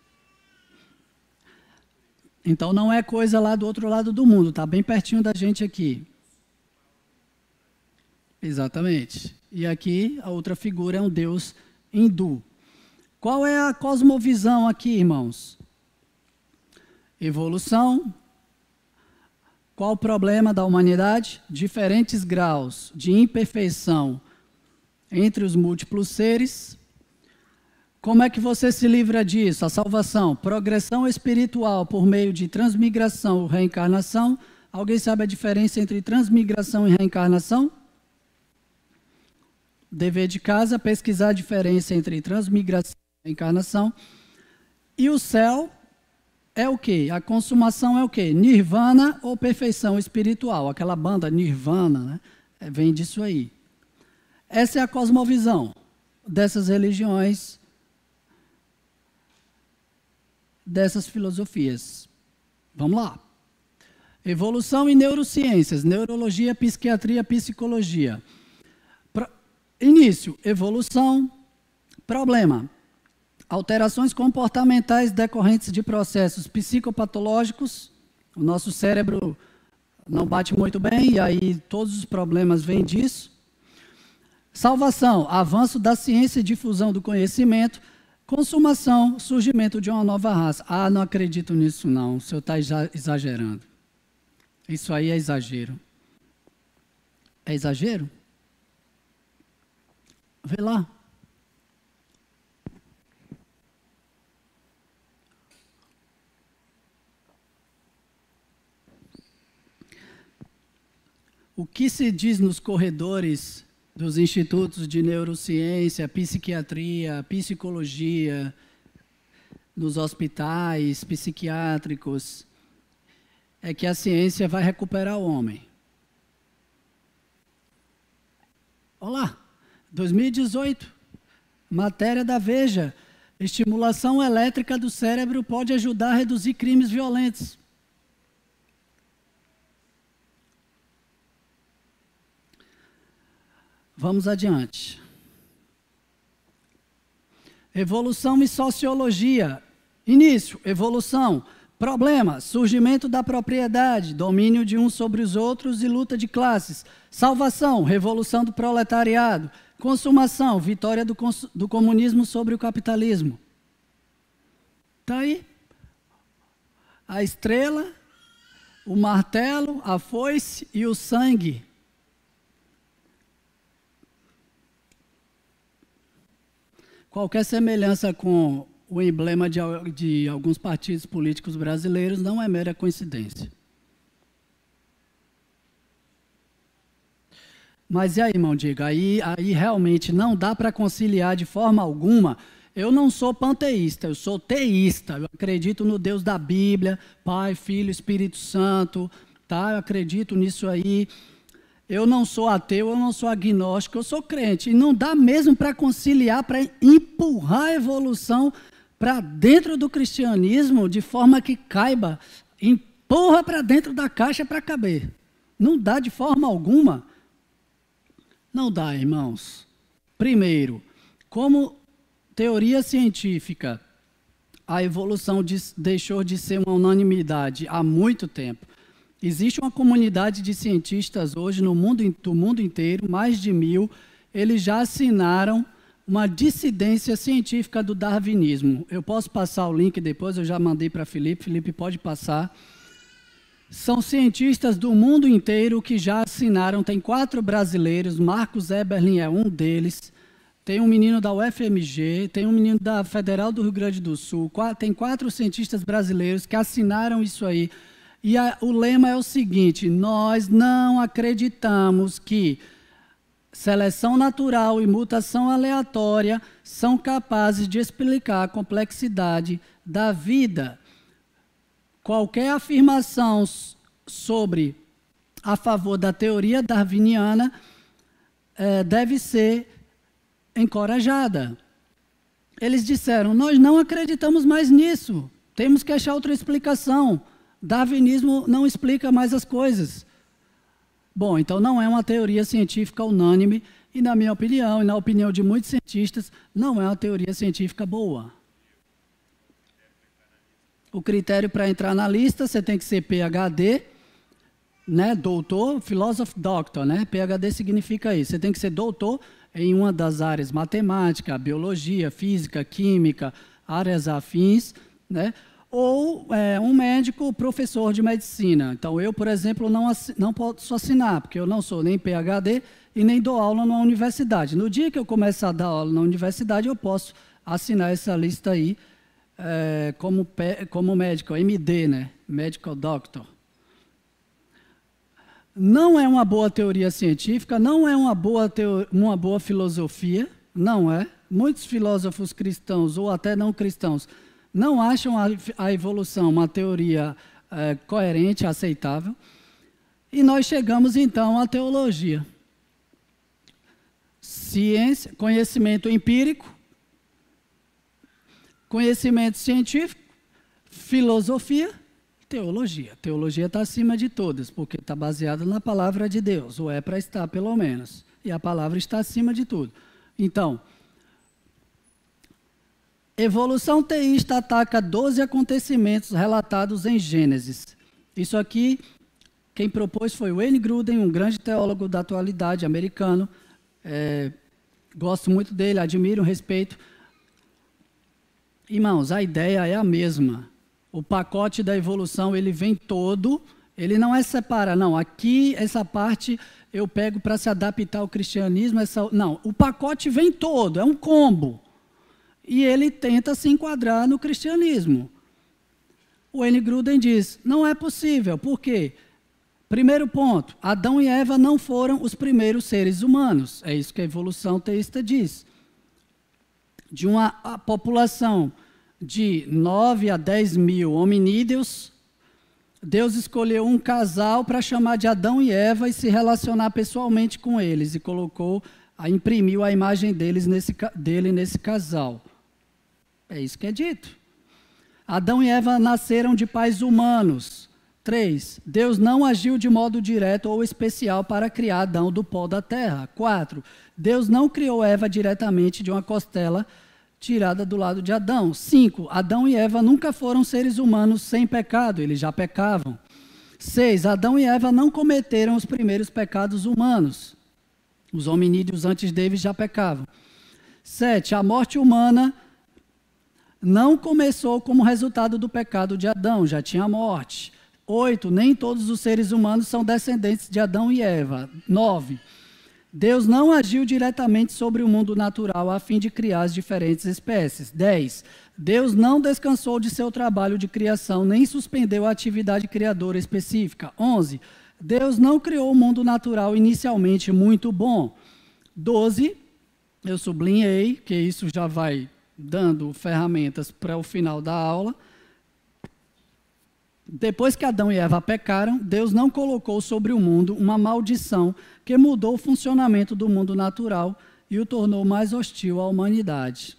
Então não é coisa lá do outro lado do mundo, está bem pertinho da gente aqui. Exatamente. E aqui a outra figura é um deus hindu. Qual é a cosmovisão aqui, irmãos? Evolução. Qual o problema da humanidade? Diferentes graus de imperfeição entre os múltiplos seres. Como é que você se livra disso? A salvação, progressão espiritual por meio de transmigração ou reencarnação. Alguém sabe a diferença entre transmigração e reencarnação? Dever de casa, pesquisar a diferença entre transmigração e reencarnação. E o céu é o quê? A consumação é o quê? Nirvana ou perfeição espiritual. Aquela banda Nirvana, né? Vem disso aí. Essa é a cosmovisão dessas religiões, dessas filosofias. Vamos lá. Evolução e neurociências, neurologia, psiquiatria, psicologia. Pro... Início, evolução, problema. Alterações comportamentais decorrentes de processos psicopatológicos. O nosso cérebro não bate muito bem e aí todos os problemas vêm disso. Salvação, avanço da ciência e difusão do conhecimento. Consumação, surgimento de uma nova raça. Ah, não acredito nisso não, o senhor está exagerando. Isso aí é exagero. É exagero? Vê lá. O que se diz nos corredores dos institutos de neurociência, psiquiatria, psicologia, nos hospitais psiquiátricos, é que a ciência vai recuperar o homem. Olha lá, dois mil e dezoito, matéria da Veja, estimulação elétrica do cérebro pode ajudar a reduzir crimes violentos. Vamos adiante. Evolução e sociologia. Início, evolução. Problema, surgimento da propriedade, domínio de uns sobre os outros e luta de classes. Salvação, revolução do proletariado. Consumação, vitória do, cons do comunismo sobre o capitalismo. Está aí. A estrela, o martelo, a foice e o sangue. Qualquer semelhança com o emblema de, de alguns partidos políticos brasileiros não é mera coincidência. Mas e aí, irmão, diga, aí, aí realmente não dá para conciliar de forma alguma. Eu não sou panteísta, eu sou teísta. Eu acredito no Deus da Bíblia, Pai, Filho, Espírito Santo, tá? Eu acredito nisso aí. Eu não sou ateu, eu não sou agnóstico, eu sou crente. E não dá mesmo para conciliar, para empurrar a evolução para dentro do cristianismo de forma que caiba. Empurra para dentro da caixa para caber. Não dá de forma alguma. Não dá, irmãos. Primeiro, como teoria científica, a evolução de, deixou de ser uma unanimidade há muito tempo. Existe uma comunidade de cientistas hoje no mundo, no mundo inteiro, mais de mil, eles já assinaram uma dissidência científica do darwinismo. Eu posso passar o link depois, eu já mandei para Felipe, Felipe pode passar. São cientistas do mundo inteiro que já assinaram, tem quatro brasileiros, Marcos Eberlin é um deles, tem um menino da U F M G, tem um menino da Federal do Rio Grande do Sul, tem quatro cientistas brasileiros que assinaram isso aí. E a, o lema é o seguinte: nós não acreditamos que seleção natural e mutação aleatória são capazes de explicar a complexidade da vida. Qualquer afirmação sobre a favor da teoria darwiniana é, deve ser encorajada. Eles disseram, nós não acreditamos mais nisso, temos que achar outra explicação. Darwinismo não explica mais as coisas. Bom, então não é uma teoria científica unânime, e na minha opinião, e na opinião de muitos cientistas, não é uma teoria científica boa. O critério para entrar na lista, você tem que ser P H D, né, doutor, philosophy doctor, né, P H D significa isso, você tem que ser doutor em uma das áreas matemática, biologia, física, química, áreas afins, né, ou é, um médico professor de medicina. Então, eu, por exemplo, não, não posso assinar, porque eu não sou nem P H D e nem dou aula numa universidade. No dia que eu começar a dar aula na universidade, eu posso assinar essa lista aí é, como, como médico, M D, né? Medical Doctor. Não é uma boa teoria científica, não é uma boa, teo, uma boa filosofia, não é. Muitos filósofos cristãos, ou até não cristãos, não acham a, a evolução uma teoria é, coerente, aceitável. E nós chegamos, então, à teologia. Ciência, conhecimento empírico, conhecimento científico, filosofia, teologia. Teologia está acima de todas, porque está baseada na palavra de Deus, ou é para estar, pelo menos. E a palavra está acima de tudo. Então, evolução teísta ataca doze acontecimentos relatados em Gênesis. Isso aqui, quem propôs foi Wayne Grudem, um grande teólogo da atualidade americano. É, gosto muito dele, admiro, respeito. Irmãos, a ideia é a mesma. O pacote da evolução, ele vem todo, ele não é separado, não. Aqui, essa parte eu pego para se adaptar ao cristianismo. Essa... Não, o pacote vem todo, é um combo. E ele tenta se enquadrar no cristianismo. O Wayne Grudem diz, não é possível. Por quê? Primeiro ponto, Adão e Eva não foram os primeiros seres humanos. É isso que a evolução teísta diz. De uma população de nove a dez mil hominídeos, Deus escolheu um casal para chamar de Adão e Eva e se relacionar pessoalmente com eles. E colocou, a, imprimiu a imagem deles nesse, dele nesse casal. É isso que é dito. Adão e Eva nasceram de pais humanos. Três, Deus não agiu de modo direto ou especial para criar Adão do pó da terra. Quatro, Deus não criou Eva diretamente de uma costela tirada do lado de Adão. Cinco, Adão e Eva nunca foram seres humanos sem pecado, eles já pecavam. Seis, Adão e Eva não cometeram os primeiros pecados humanos. Os hominídeos antes deles já pecavam. Sete, a morte humana não começou como resultado do pecado de Adão, já tinha morte. Oito, nem todos os seres humanos são descendentes de Adão e Eva. Nove, Deus não agiu diretamente sobre o mundo natural a fim de criar as diferentes espécies. Dez, Deus não descansou de seu trabalho de criação, nem suspendeu a atividade criadora específica. Onze, Deus não criou o mundo natural inicialmente muito bom. Doze, eu sublinhei, que isso já vai dando ferramentas para o final da aula. Depois que Adão e Eva pecaram, Deus não colocou sobre o mundo uma maldição que mudou o funcionamento do mundo natural e o tornou mais hostil à humanidade.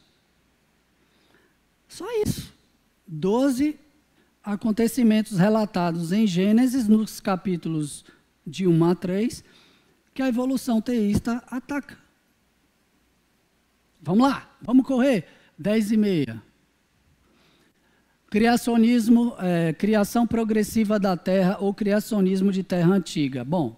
Só isso. Doze acontecimentos relatados em Gênesis, nos capítulos de um a três, que a evolução teísta ataca. Vamos lá, vamos correr. Dez e meia. Criacionismo, é, criação progressiva da Terra ou criacionismo de Terra antiga. Bom,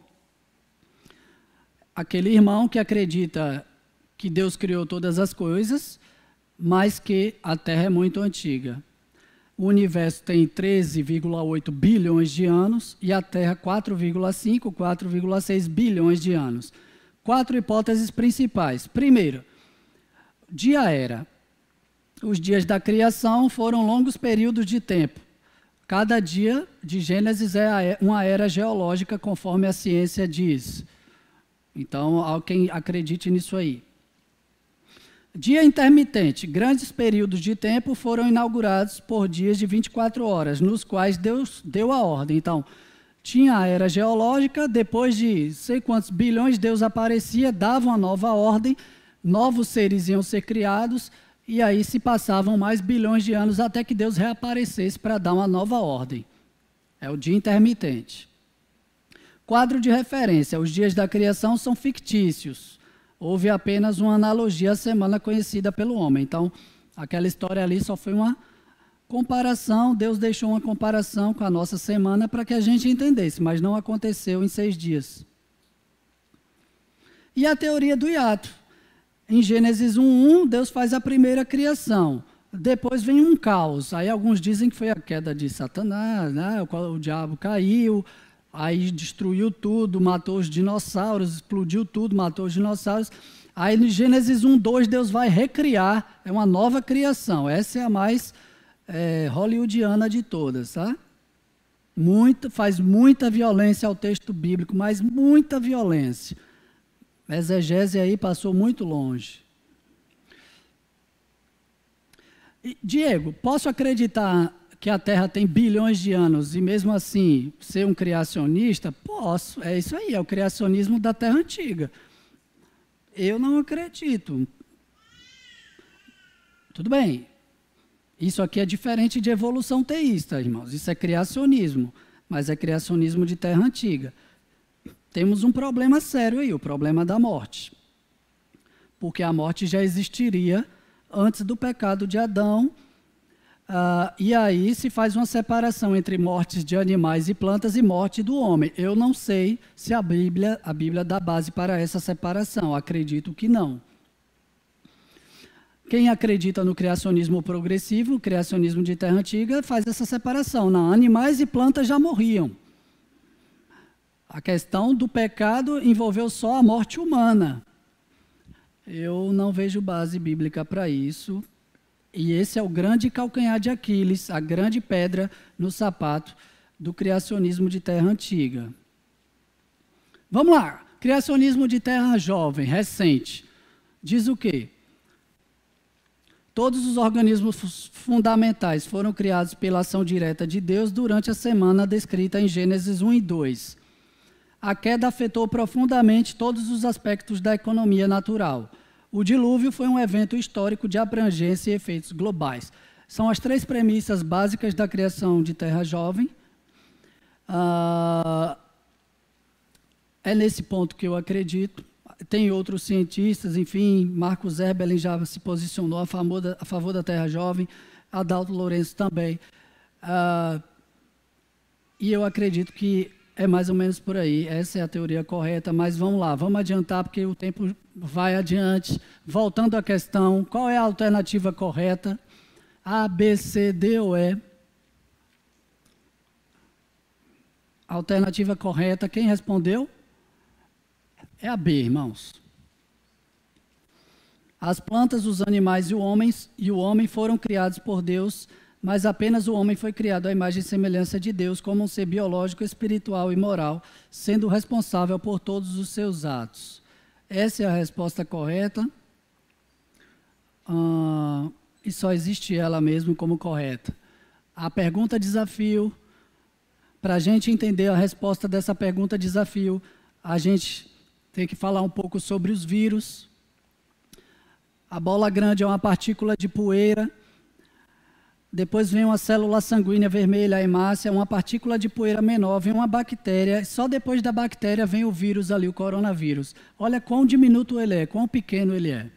aquele irmão que acredita que Deus criou todas as coisas, mas que a Terra é muito antiga. O universo tem treze vírgula oito bilhões de anos e a Terra quatro vírgula cinco, quatro vírgula seis bilhões de anos. Quatro hipóteses principais. Primeiro, dia-era. Os dias da criação foram longos períodos de tempo. Cada dia de Gênesis é uma era geológica, conforme a ciência diz. Então, há quem acredite nisso aí. Dia intermitente. Grandes períodos de tempo foram inaugurados por dias de vinte e quatro horas, nos quais Deus deu a ordem. Então, tinha a era geológica, depois de sei quantos bilhões, Deus aparecia, dava uma nova ordem, novos seres iam ser criados, e aí se passavam mais bilhões de anos até que Deus reaparecesse para dar uma nova ordem. É o dia intermitente. Quadro de referência. Os dias da criação são fictícios. Houve apenas uma analogia à semana conhecida pelo homem. Então, aquela história ali só foi uma comparação. Deus deixou uma comparação com a nossa semana para que a gente entendesse, mas não aconteceu em seis dias. E a teoria do hiato. Em Gênesis um, um, Deus faz a primeira criação. Depois vem um caos. Aí alguns dizem que foi a queda de Satanás, né? o, o diabo caiu, aí destruiu tudo, matou os dinossauros, explodiu tudo, matou os dinossauros. Aí em Gênesis um, dois, Deus vai recriar, é uma nova criação. Essa é a mais é, hollywoodiana de todas, tá? Muito, faz muita violência ao texto bíblico, mas muita violência. A exegese aí passou muito longe. E, Diego, posso acreditar que a Terra tem bilhões de anos e mesmo assim ser um criacionista? Posso, é isso aí, é o criacionismo da Terra antiga. Eu não acredito. Tudo bem, isso aqui é diferente de evolução teísta, irmãos, isso é criacionismo, mas é criacionismo de Terra antiga. Temos um problema sério aí, o problema da morte. Porque a morte já existiria antes do pecado de Adão, uh, e aí se faz uma separação entre mortes de animais e plantas e morte do homem. Eu não sei se a Bíblia, a Bíblia dá base para essa separação, acredito que não. Quem acredita no criacionismo progressivo, no criacionismo de Terra antiga, faz essa separação. Não, animais e plantas já morriam. A questão do pecado envolveu só a morte humana. Eu não vejo base bíblica para isso. E esse é o grande calcanhar de Aquiles, a grande pedra no sapato do criacionismo de terra antiga. Vamos lá. Criacionismo de terra jovem, recente. Diz o quê? Todos os organismos fundamentais foram criados pela ação direta de Deus durante a semana descrita em Gênesis um e dois. A queda afetou profundamente todos os aspectos da economia natural. O dilúvio foi um evento histórico de abrangência e efeitos globais. São as três premissas básicas da criação de terra jovem. Ah, é nesse ponto que eu acredito. Tem outros cientistas, enfim, Marcos Erbelin já se posicionou a favor da, a favor da terra jovem, Adalto Lourenço também. Ah, e eu acredito que é mais ou menos por aí, essa é a teoria correta, mas vamos lá, vamos adiantar porque o tempo vai adiante. Voltando à questão, qual é a alternativa correta? A, B, C, D ou E? Alternativa correta, quem respondeu? É a B, irmãos. As plantas, os animais e o homem, e o homem foram criados por Deus, mas apenas o homem foi criado à imagem e semelhança de Deus como um ser biológico, espiritual e moral, sendo responsável por todos os seus atos. Essa é a resposta correta. Ah, e só existe ela mesmo como correta. A pergunta desafio, para a gente entender a resposta dessa pergunta desafio, a gente tem que falar um pouco sobre os vírus. A bola grande é uma partícula de poeira. Depois vem uma célula sanguínea vermelha, a hemácia, uma partícula de poeira menor, vem uma bactéria. Só depois da bactéria vem o vírus ali, o coronavírus. Olha quão diminuto ele é, quão pequeno ele é.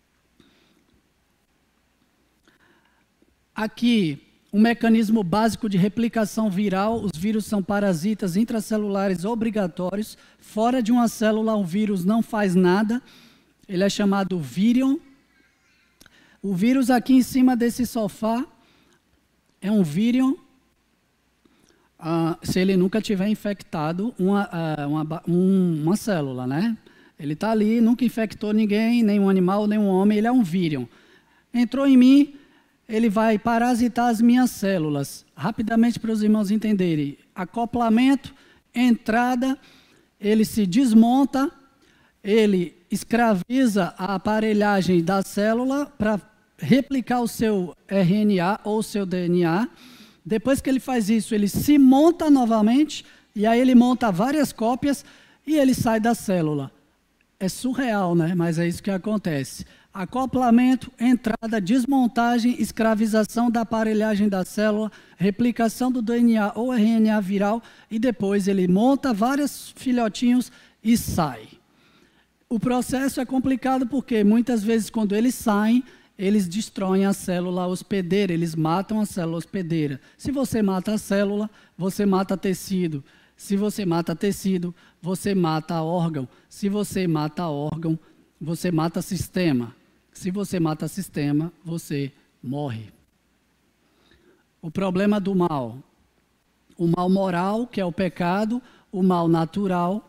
Aqui, um mecanismo básico de replicação viral. Os vírus são parasitas intracelulares obrigatórios. Fora de uma célula, um vírus não faz nada. Ele é chamado vírion. O vírus aqui em cima desse sofá é um vírion. Ah, se ele nunca tiver infectado uma, ah, uma, um, uma célula, né? Ele está ali, nunca infectou ninguém, nenhum animal, nenhum homem. Ele é um vírion. Entrou em mim, ele vai parasitar as minhas células. Rapidamente para os irmãos entenderem. Acoplamento, entrada, ele se desmonta, ele escraviza a aparelhagem da célula para replicar o seu R N A ou o seu D N A. Depois que ele faz isso, ele se monta novamente, e aí ele monta várias cópias e ele sai da célula. É surreal, né? Mas é isso que acontece. Acoplamento, entrada, desmontagem, escravização da aparelhagem da célula, replicação do D N A ou R N A viral, e depois ele monta vários filhotinhos e sai. O processo é complicado porque muitas vezes quando eles saem, eles destroem a célula hospedeira, eles matam a célula hospedeira. Se você mata a célula, você mata tecido. Se você mata tecido, você mata órgão. Se você mata órgão, você mata sistema. Se você mata sistema, você morre. O problema do mal. O mal moral, que é o pecado, o mal natural.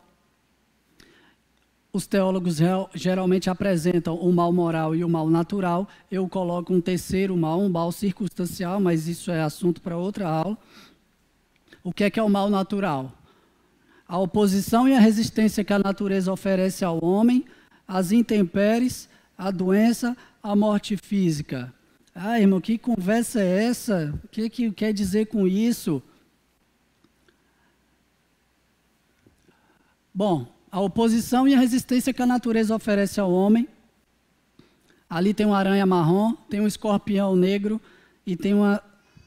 Os teólogos geralmente apresentam o mal moral e o mal natural. Eu coloco um terceiro mal, um mal circunstancial, mas isso é assunto para outra aula. O que é que é o mal natural? A oposição e a resistência que a natureza oferece ao homem, as intempéries, a doença, a morte física. Ah, irmão, que conversa é essa? O que, que quer dizer com isso? Bom, a oposição e a resistência que a natureza oferece ao homem. Ali tem uma aranha marrom, tem um escorpião negro e tem uma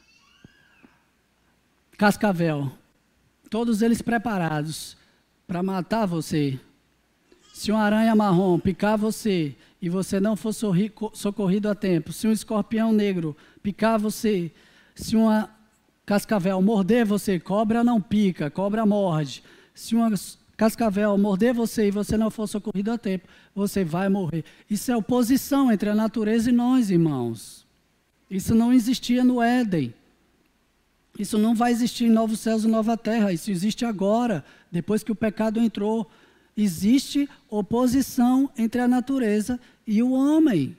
cascavel. Todos eles preparados para matar você. Se uma aranha marrom picar você e você não for socorrido a tempo, se um escorpião negro picar você, se uma cascavel morder você, cobra não pica, cobra morde. Se uma cascavel morder você e você não for socorrido a tempo, você vai morrer. Isso é oposição entre a natureza e nós, irmãos. Isso não existia no Éden. Isso não vai existir em novos céus e nova terra. Isso existe agora, depois que o pecado entrou. Existe oposição entre a natureza e o homem.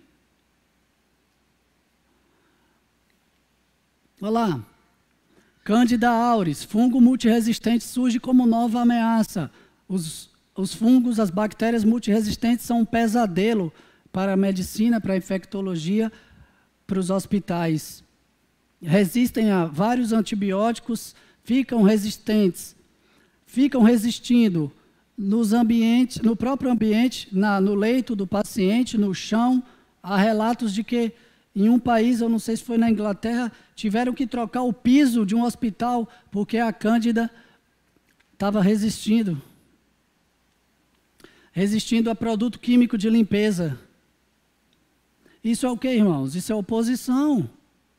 Olha lá. Cândida auris, fungo multiresistente, surge como nova ameaça. Os, os fungos, as bactérias multiresistentes são um pesadelo para a medicina, para a infectologia, para os hospitais. Resistem a vários antibióticos, ficam resistentes, ficam resistindo nos ambientes, no próprio ambiente, na, no leito do paciente, no chão. Há relatos de que em um país, eu não sei se foi na Inglaterra, tiveram que trocar o piso de um hospital porque a cândida estava resistindo. Resistindo a produto químico de limpeza. Isso é o que, irmãos? Isso é oposição.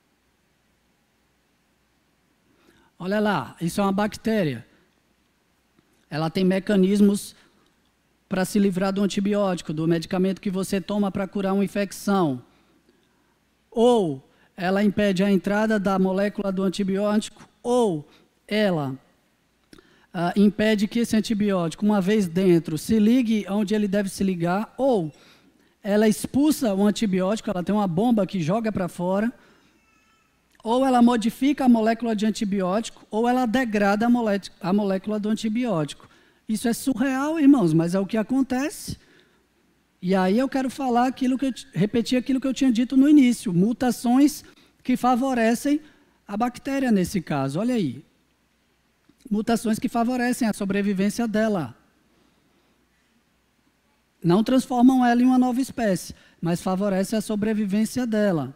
Olha lá, isso é uma bactéria. Ela tem mecanismos para se livrar do antibiótico, do medicamento que você toma para curar uma infecção. Ou ela impede a entrada da molécula do antibiótico, ou ela ah, impede que esse antibiótico, uma vez dentro, se ligue onde ele deve se ligar, ou ela expulsa o antibiótico, ela tem uma bomba que joga para fora, ou ela modifica a molécula de antibiótico, ou ela degrada a, molé a molécula do antibiótico. Isso é surreal, irmãos, mas é o que acontece. E aí eu quero falar aquilo que eu, repetir aquilo que eu tinha dito no início, mutações que favorecem a bactéria nesse caso. Olha aí, mutações que favorecem a sobrevivência dela. Não transformam ela em uma nova espécie, mas favorecem a sobrevivência dela.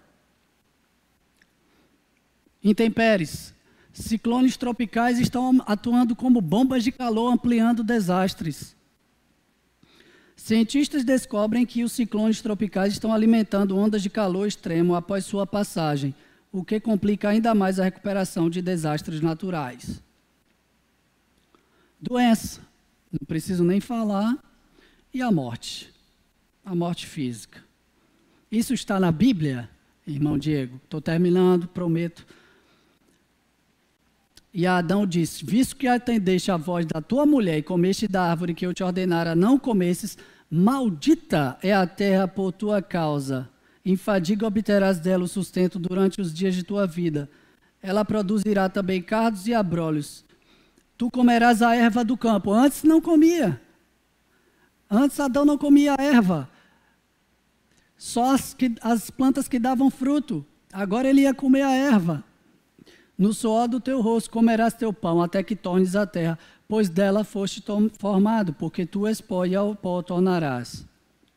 Intempéries. Ciclones tropicais estão atuando como bombas de calor, ampliando desastres. Cientistas descobrem que os ciclones tropicais estão alimentando ondas de calor extremo após sua passagem, o que complica ainda mais a recuperação de desastres naturais. Doença. Não preciso nem falar. E a morte. A morte física. Isso está na Bíblia, irmão Diego? Estou terminando, prometo. E Adão disse, visto que atendeste a voz da tua mulher e comeste da árvore que eu te ordenara não comesses, maldita é a terra por tua causa. Em fadiga obterás dela o sustento durante os dias de tua vida. Ela produzirá também cardos e abrolhos. Tu comerás a erva do campo. Antes não comia. Antes Adão não comia a erva. Só as, que, as plantas que davam fruto. Agora ele ia comer a erva. No suor do teu rosto comerás teu pão, até que tornes a terra, pois dela foste formado, porque tu és pó e ao pó tornarás.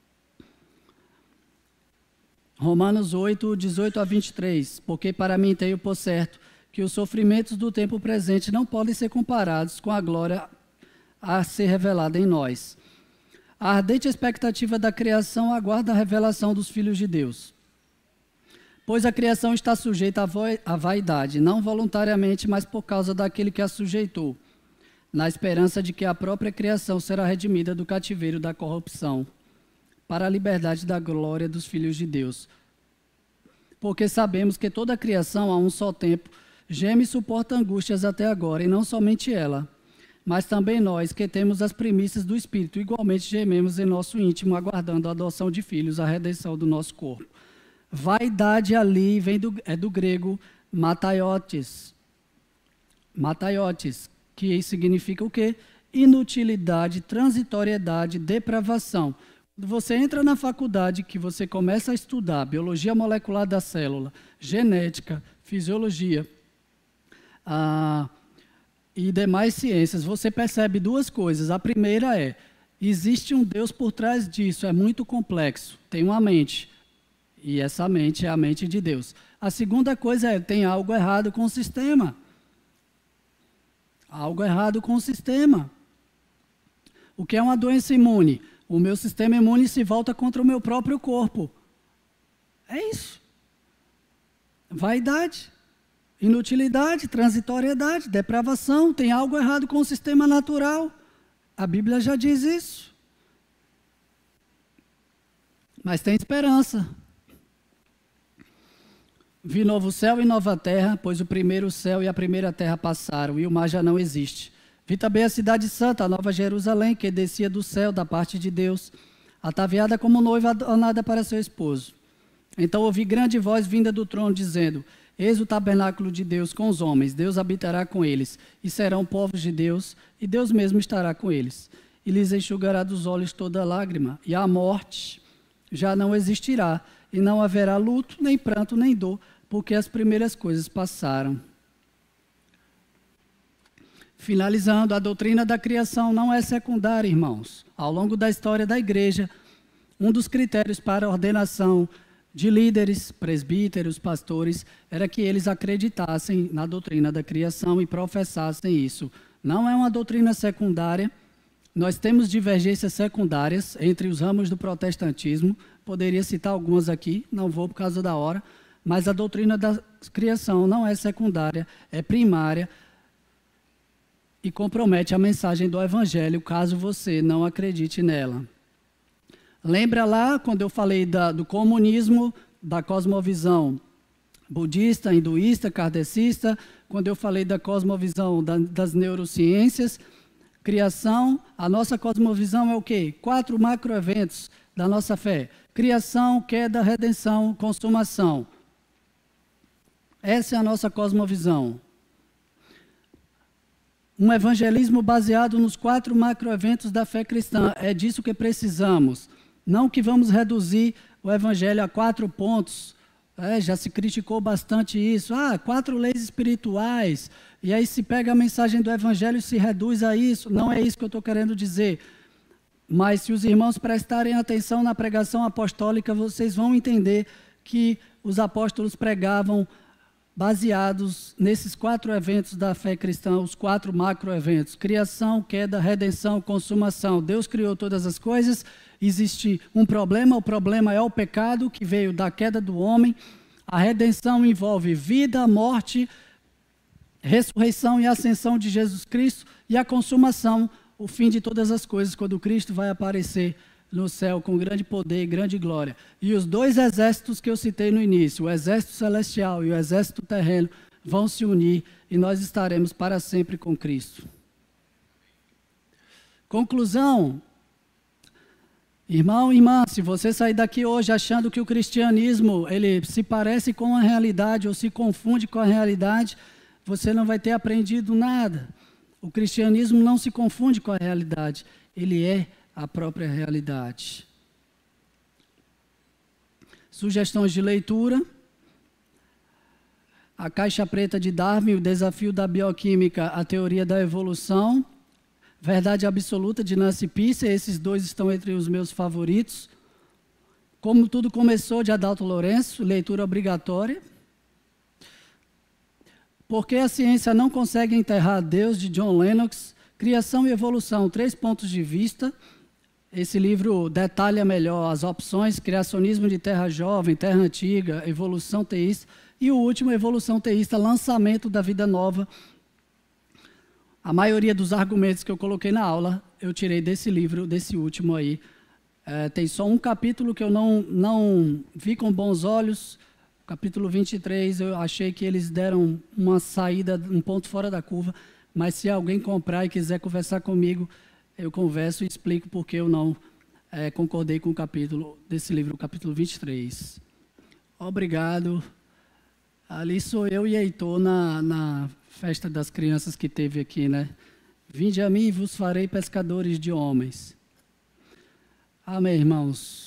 Romanos oito, dezoito a vinte e três. Porque para mim tenho por certo que os sofrimentos do tempo presente não podem ser comparados com a glória a ser revelada em nós. A ardente expectativa da criação aguarda a revelação dos filhos de Deus. Pois a criação está sujeita à vaidade, não voluntariamente, mas por causa daquele que a sujeitou, na esperança de que a própria criação será redimida do cativeiro da corrupção, para a liberdade da glória dos filhos de Deus. Porque sabemos que toda a criação, a um só tempo, geme e suporta angústias até agora, e não somente ela, mas também nós, que temos as primícias do Espírito, igualmente gememos em nosso íntimo, aguardando a adoção de filhos, a redenção do nosso corpo. Vaidade ali vem do, é do grego mataiotes. Mataiotes, que significa o quê? Inutilidade, transitoriedade, depravação. Quando você entra na faculdade, que você começa a estudar biologia molecular da célula, genética, fisiologia ah, e demais ciências, você percebe duas coisas. A primeira é, existe um Deus por trás disso, é muito complexo, tem uma mente. E essa mente é a mente de Deus. A segunda coisa é, tem algo errado com o sistema. Algo errado com o sistema. O que é uma doença imune? O meu sistema imune se volta contra o meu próprio corpo. É isso. Vaidade, inutilidade, transitoriedade, depravação. Tem algo errado com o sistema natural. A Bíblia já diz isso. Mas tem esperança. Vi novo céu e nova terra, pois o primeiro céu e a primeira terra passaram, e o mar já não existe. Vi também a cidade santa, a nova Jerusalém, que descia do céu da parte de Deus, ataviada como noiva adornada para seu esposo. Então ouvi grande voz vinda do trono, dizendo: Eis o tabernáculo de Deus com os homens, Deus habitará com eles, e serão povos de Deus, e Deus mesmo estará com eles. E lhes enxugará dos olhos toda lágrima, e a morte já não existirá, e não haverá luto, nem pranto, nem dor, porque as primeiras coisas passaram. Finalizando, a doutrina da criação não é secundária, irmãos. Ao longo da história da igreja, um dos critérios para a ordenação de líderes, presbíteros, pastores, era que eles acreditassem na doutrina da criação e professassem isso. Não é uma doutrina secundária. Nós temos divergências secundárias entre os ramos do protestantismo. Poderia citar algumas aqui, não vou por causa da hora. Mas a doutrina da criação não é secundária, é primária e compromete a mensagem do Evangelho, caso você não acredite nela. Lembra lá quando eu falei da, do comunismo, da cosmovisão budista, hinduísta, kardecista, quando eu falei da cosmovisão da, das neurociências, criação, a nossa cosmovisão é o quê? Quatro macroeventos da nossa fé: criação, queda, redenção, consumação. Essa é a nossa cosmovisão. Um evangelismo baseado nos quatro macroeventos da fé cristã. É disso que precisamos. Não que vamos reduzir o evangelho a quatro pontos. É, já se criticou bastante isso. Ah, quatro leis espirituais. E aí se pega a mensagem do evangelho e se reduz a isso. Não é isso que eu estou querendo dizer. Mas se os irmãos prestarem atenção na pregação apostólica, vocês vão entender que os apóstolos pregavam baseados nesses quatro eventos da fé cristã, os quatro macroeventos: criação, queda, redenção, consumação. Deus criou todas as coisas, existe um problema, o problema é o pecado que veio da queda do homem. A redenção envolve vida, morte, ressurreição e ascensão de Jesus Cristo, e a consumação, o fim de todas as coisas, quando Cristo vai aparecer no céu com grande poder e grande glória. E os dois exércitos que eu citei no início, o exército celestial e o exército terreno, vão se unir e nós estaremos para sempre com Cristo. Conclusão. Irmão e irmã, se você sair daqui hoje achando que o cristianismo ele se parece com a realidade ou se confunde com a realidade, você não vai ter aprendido nada. O cristianismo não se confunde com a realidade, ele é a própria realidade. Sugestões de leitura: A Caixa Preta de Darwin, O Desafio da Bioquímica, A Teoria da Evolução, Verdade Absoluta, de Nancy Pearce. Esses dois estão entre os meus favoritos. Como Tudo Começou, de Adalto Lourenço, leitura obrigatória. Por que a Ciência Não Consegue Enterrar Deus, de John Lennox. Criação e Evolução, Três Pontos de Vista. Esse livro detalha melhor as opções: criacionismo de terra jovem, terra antiga, evolução teísta. E o último, Evolução Teísta, lançamento da vida nova. A maioria dos argumentos que eu coloquei na aula, eu tirei desse livro, desse último aí. É, tem só um capítulo que eu não, não vi com bons olhos. Capítulo vinte e três, eu achei que eles deram uma saída, um ponto fora da curva. Mas se alguém comprar e quiser conversar comigo, eu converso e explico porque eu não é, concordei com o capítulo desse livro, o capítulo vinte e três. Obrigado. Ali sou eu e Heitor na, na festa das crianças que teve aqui, né? Vinde a mim e vos farei pescadores de homens. Amém, irmãos.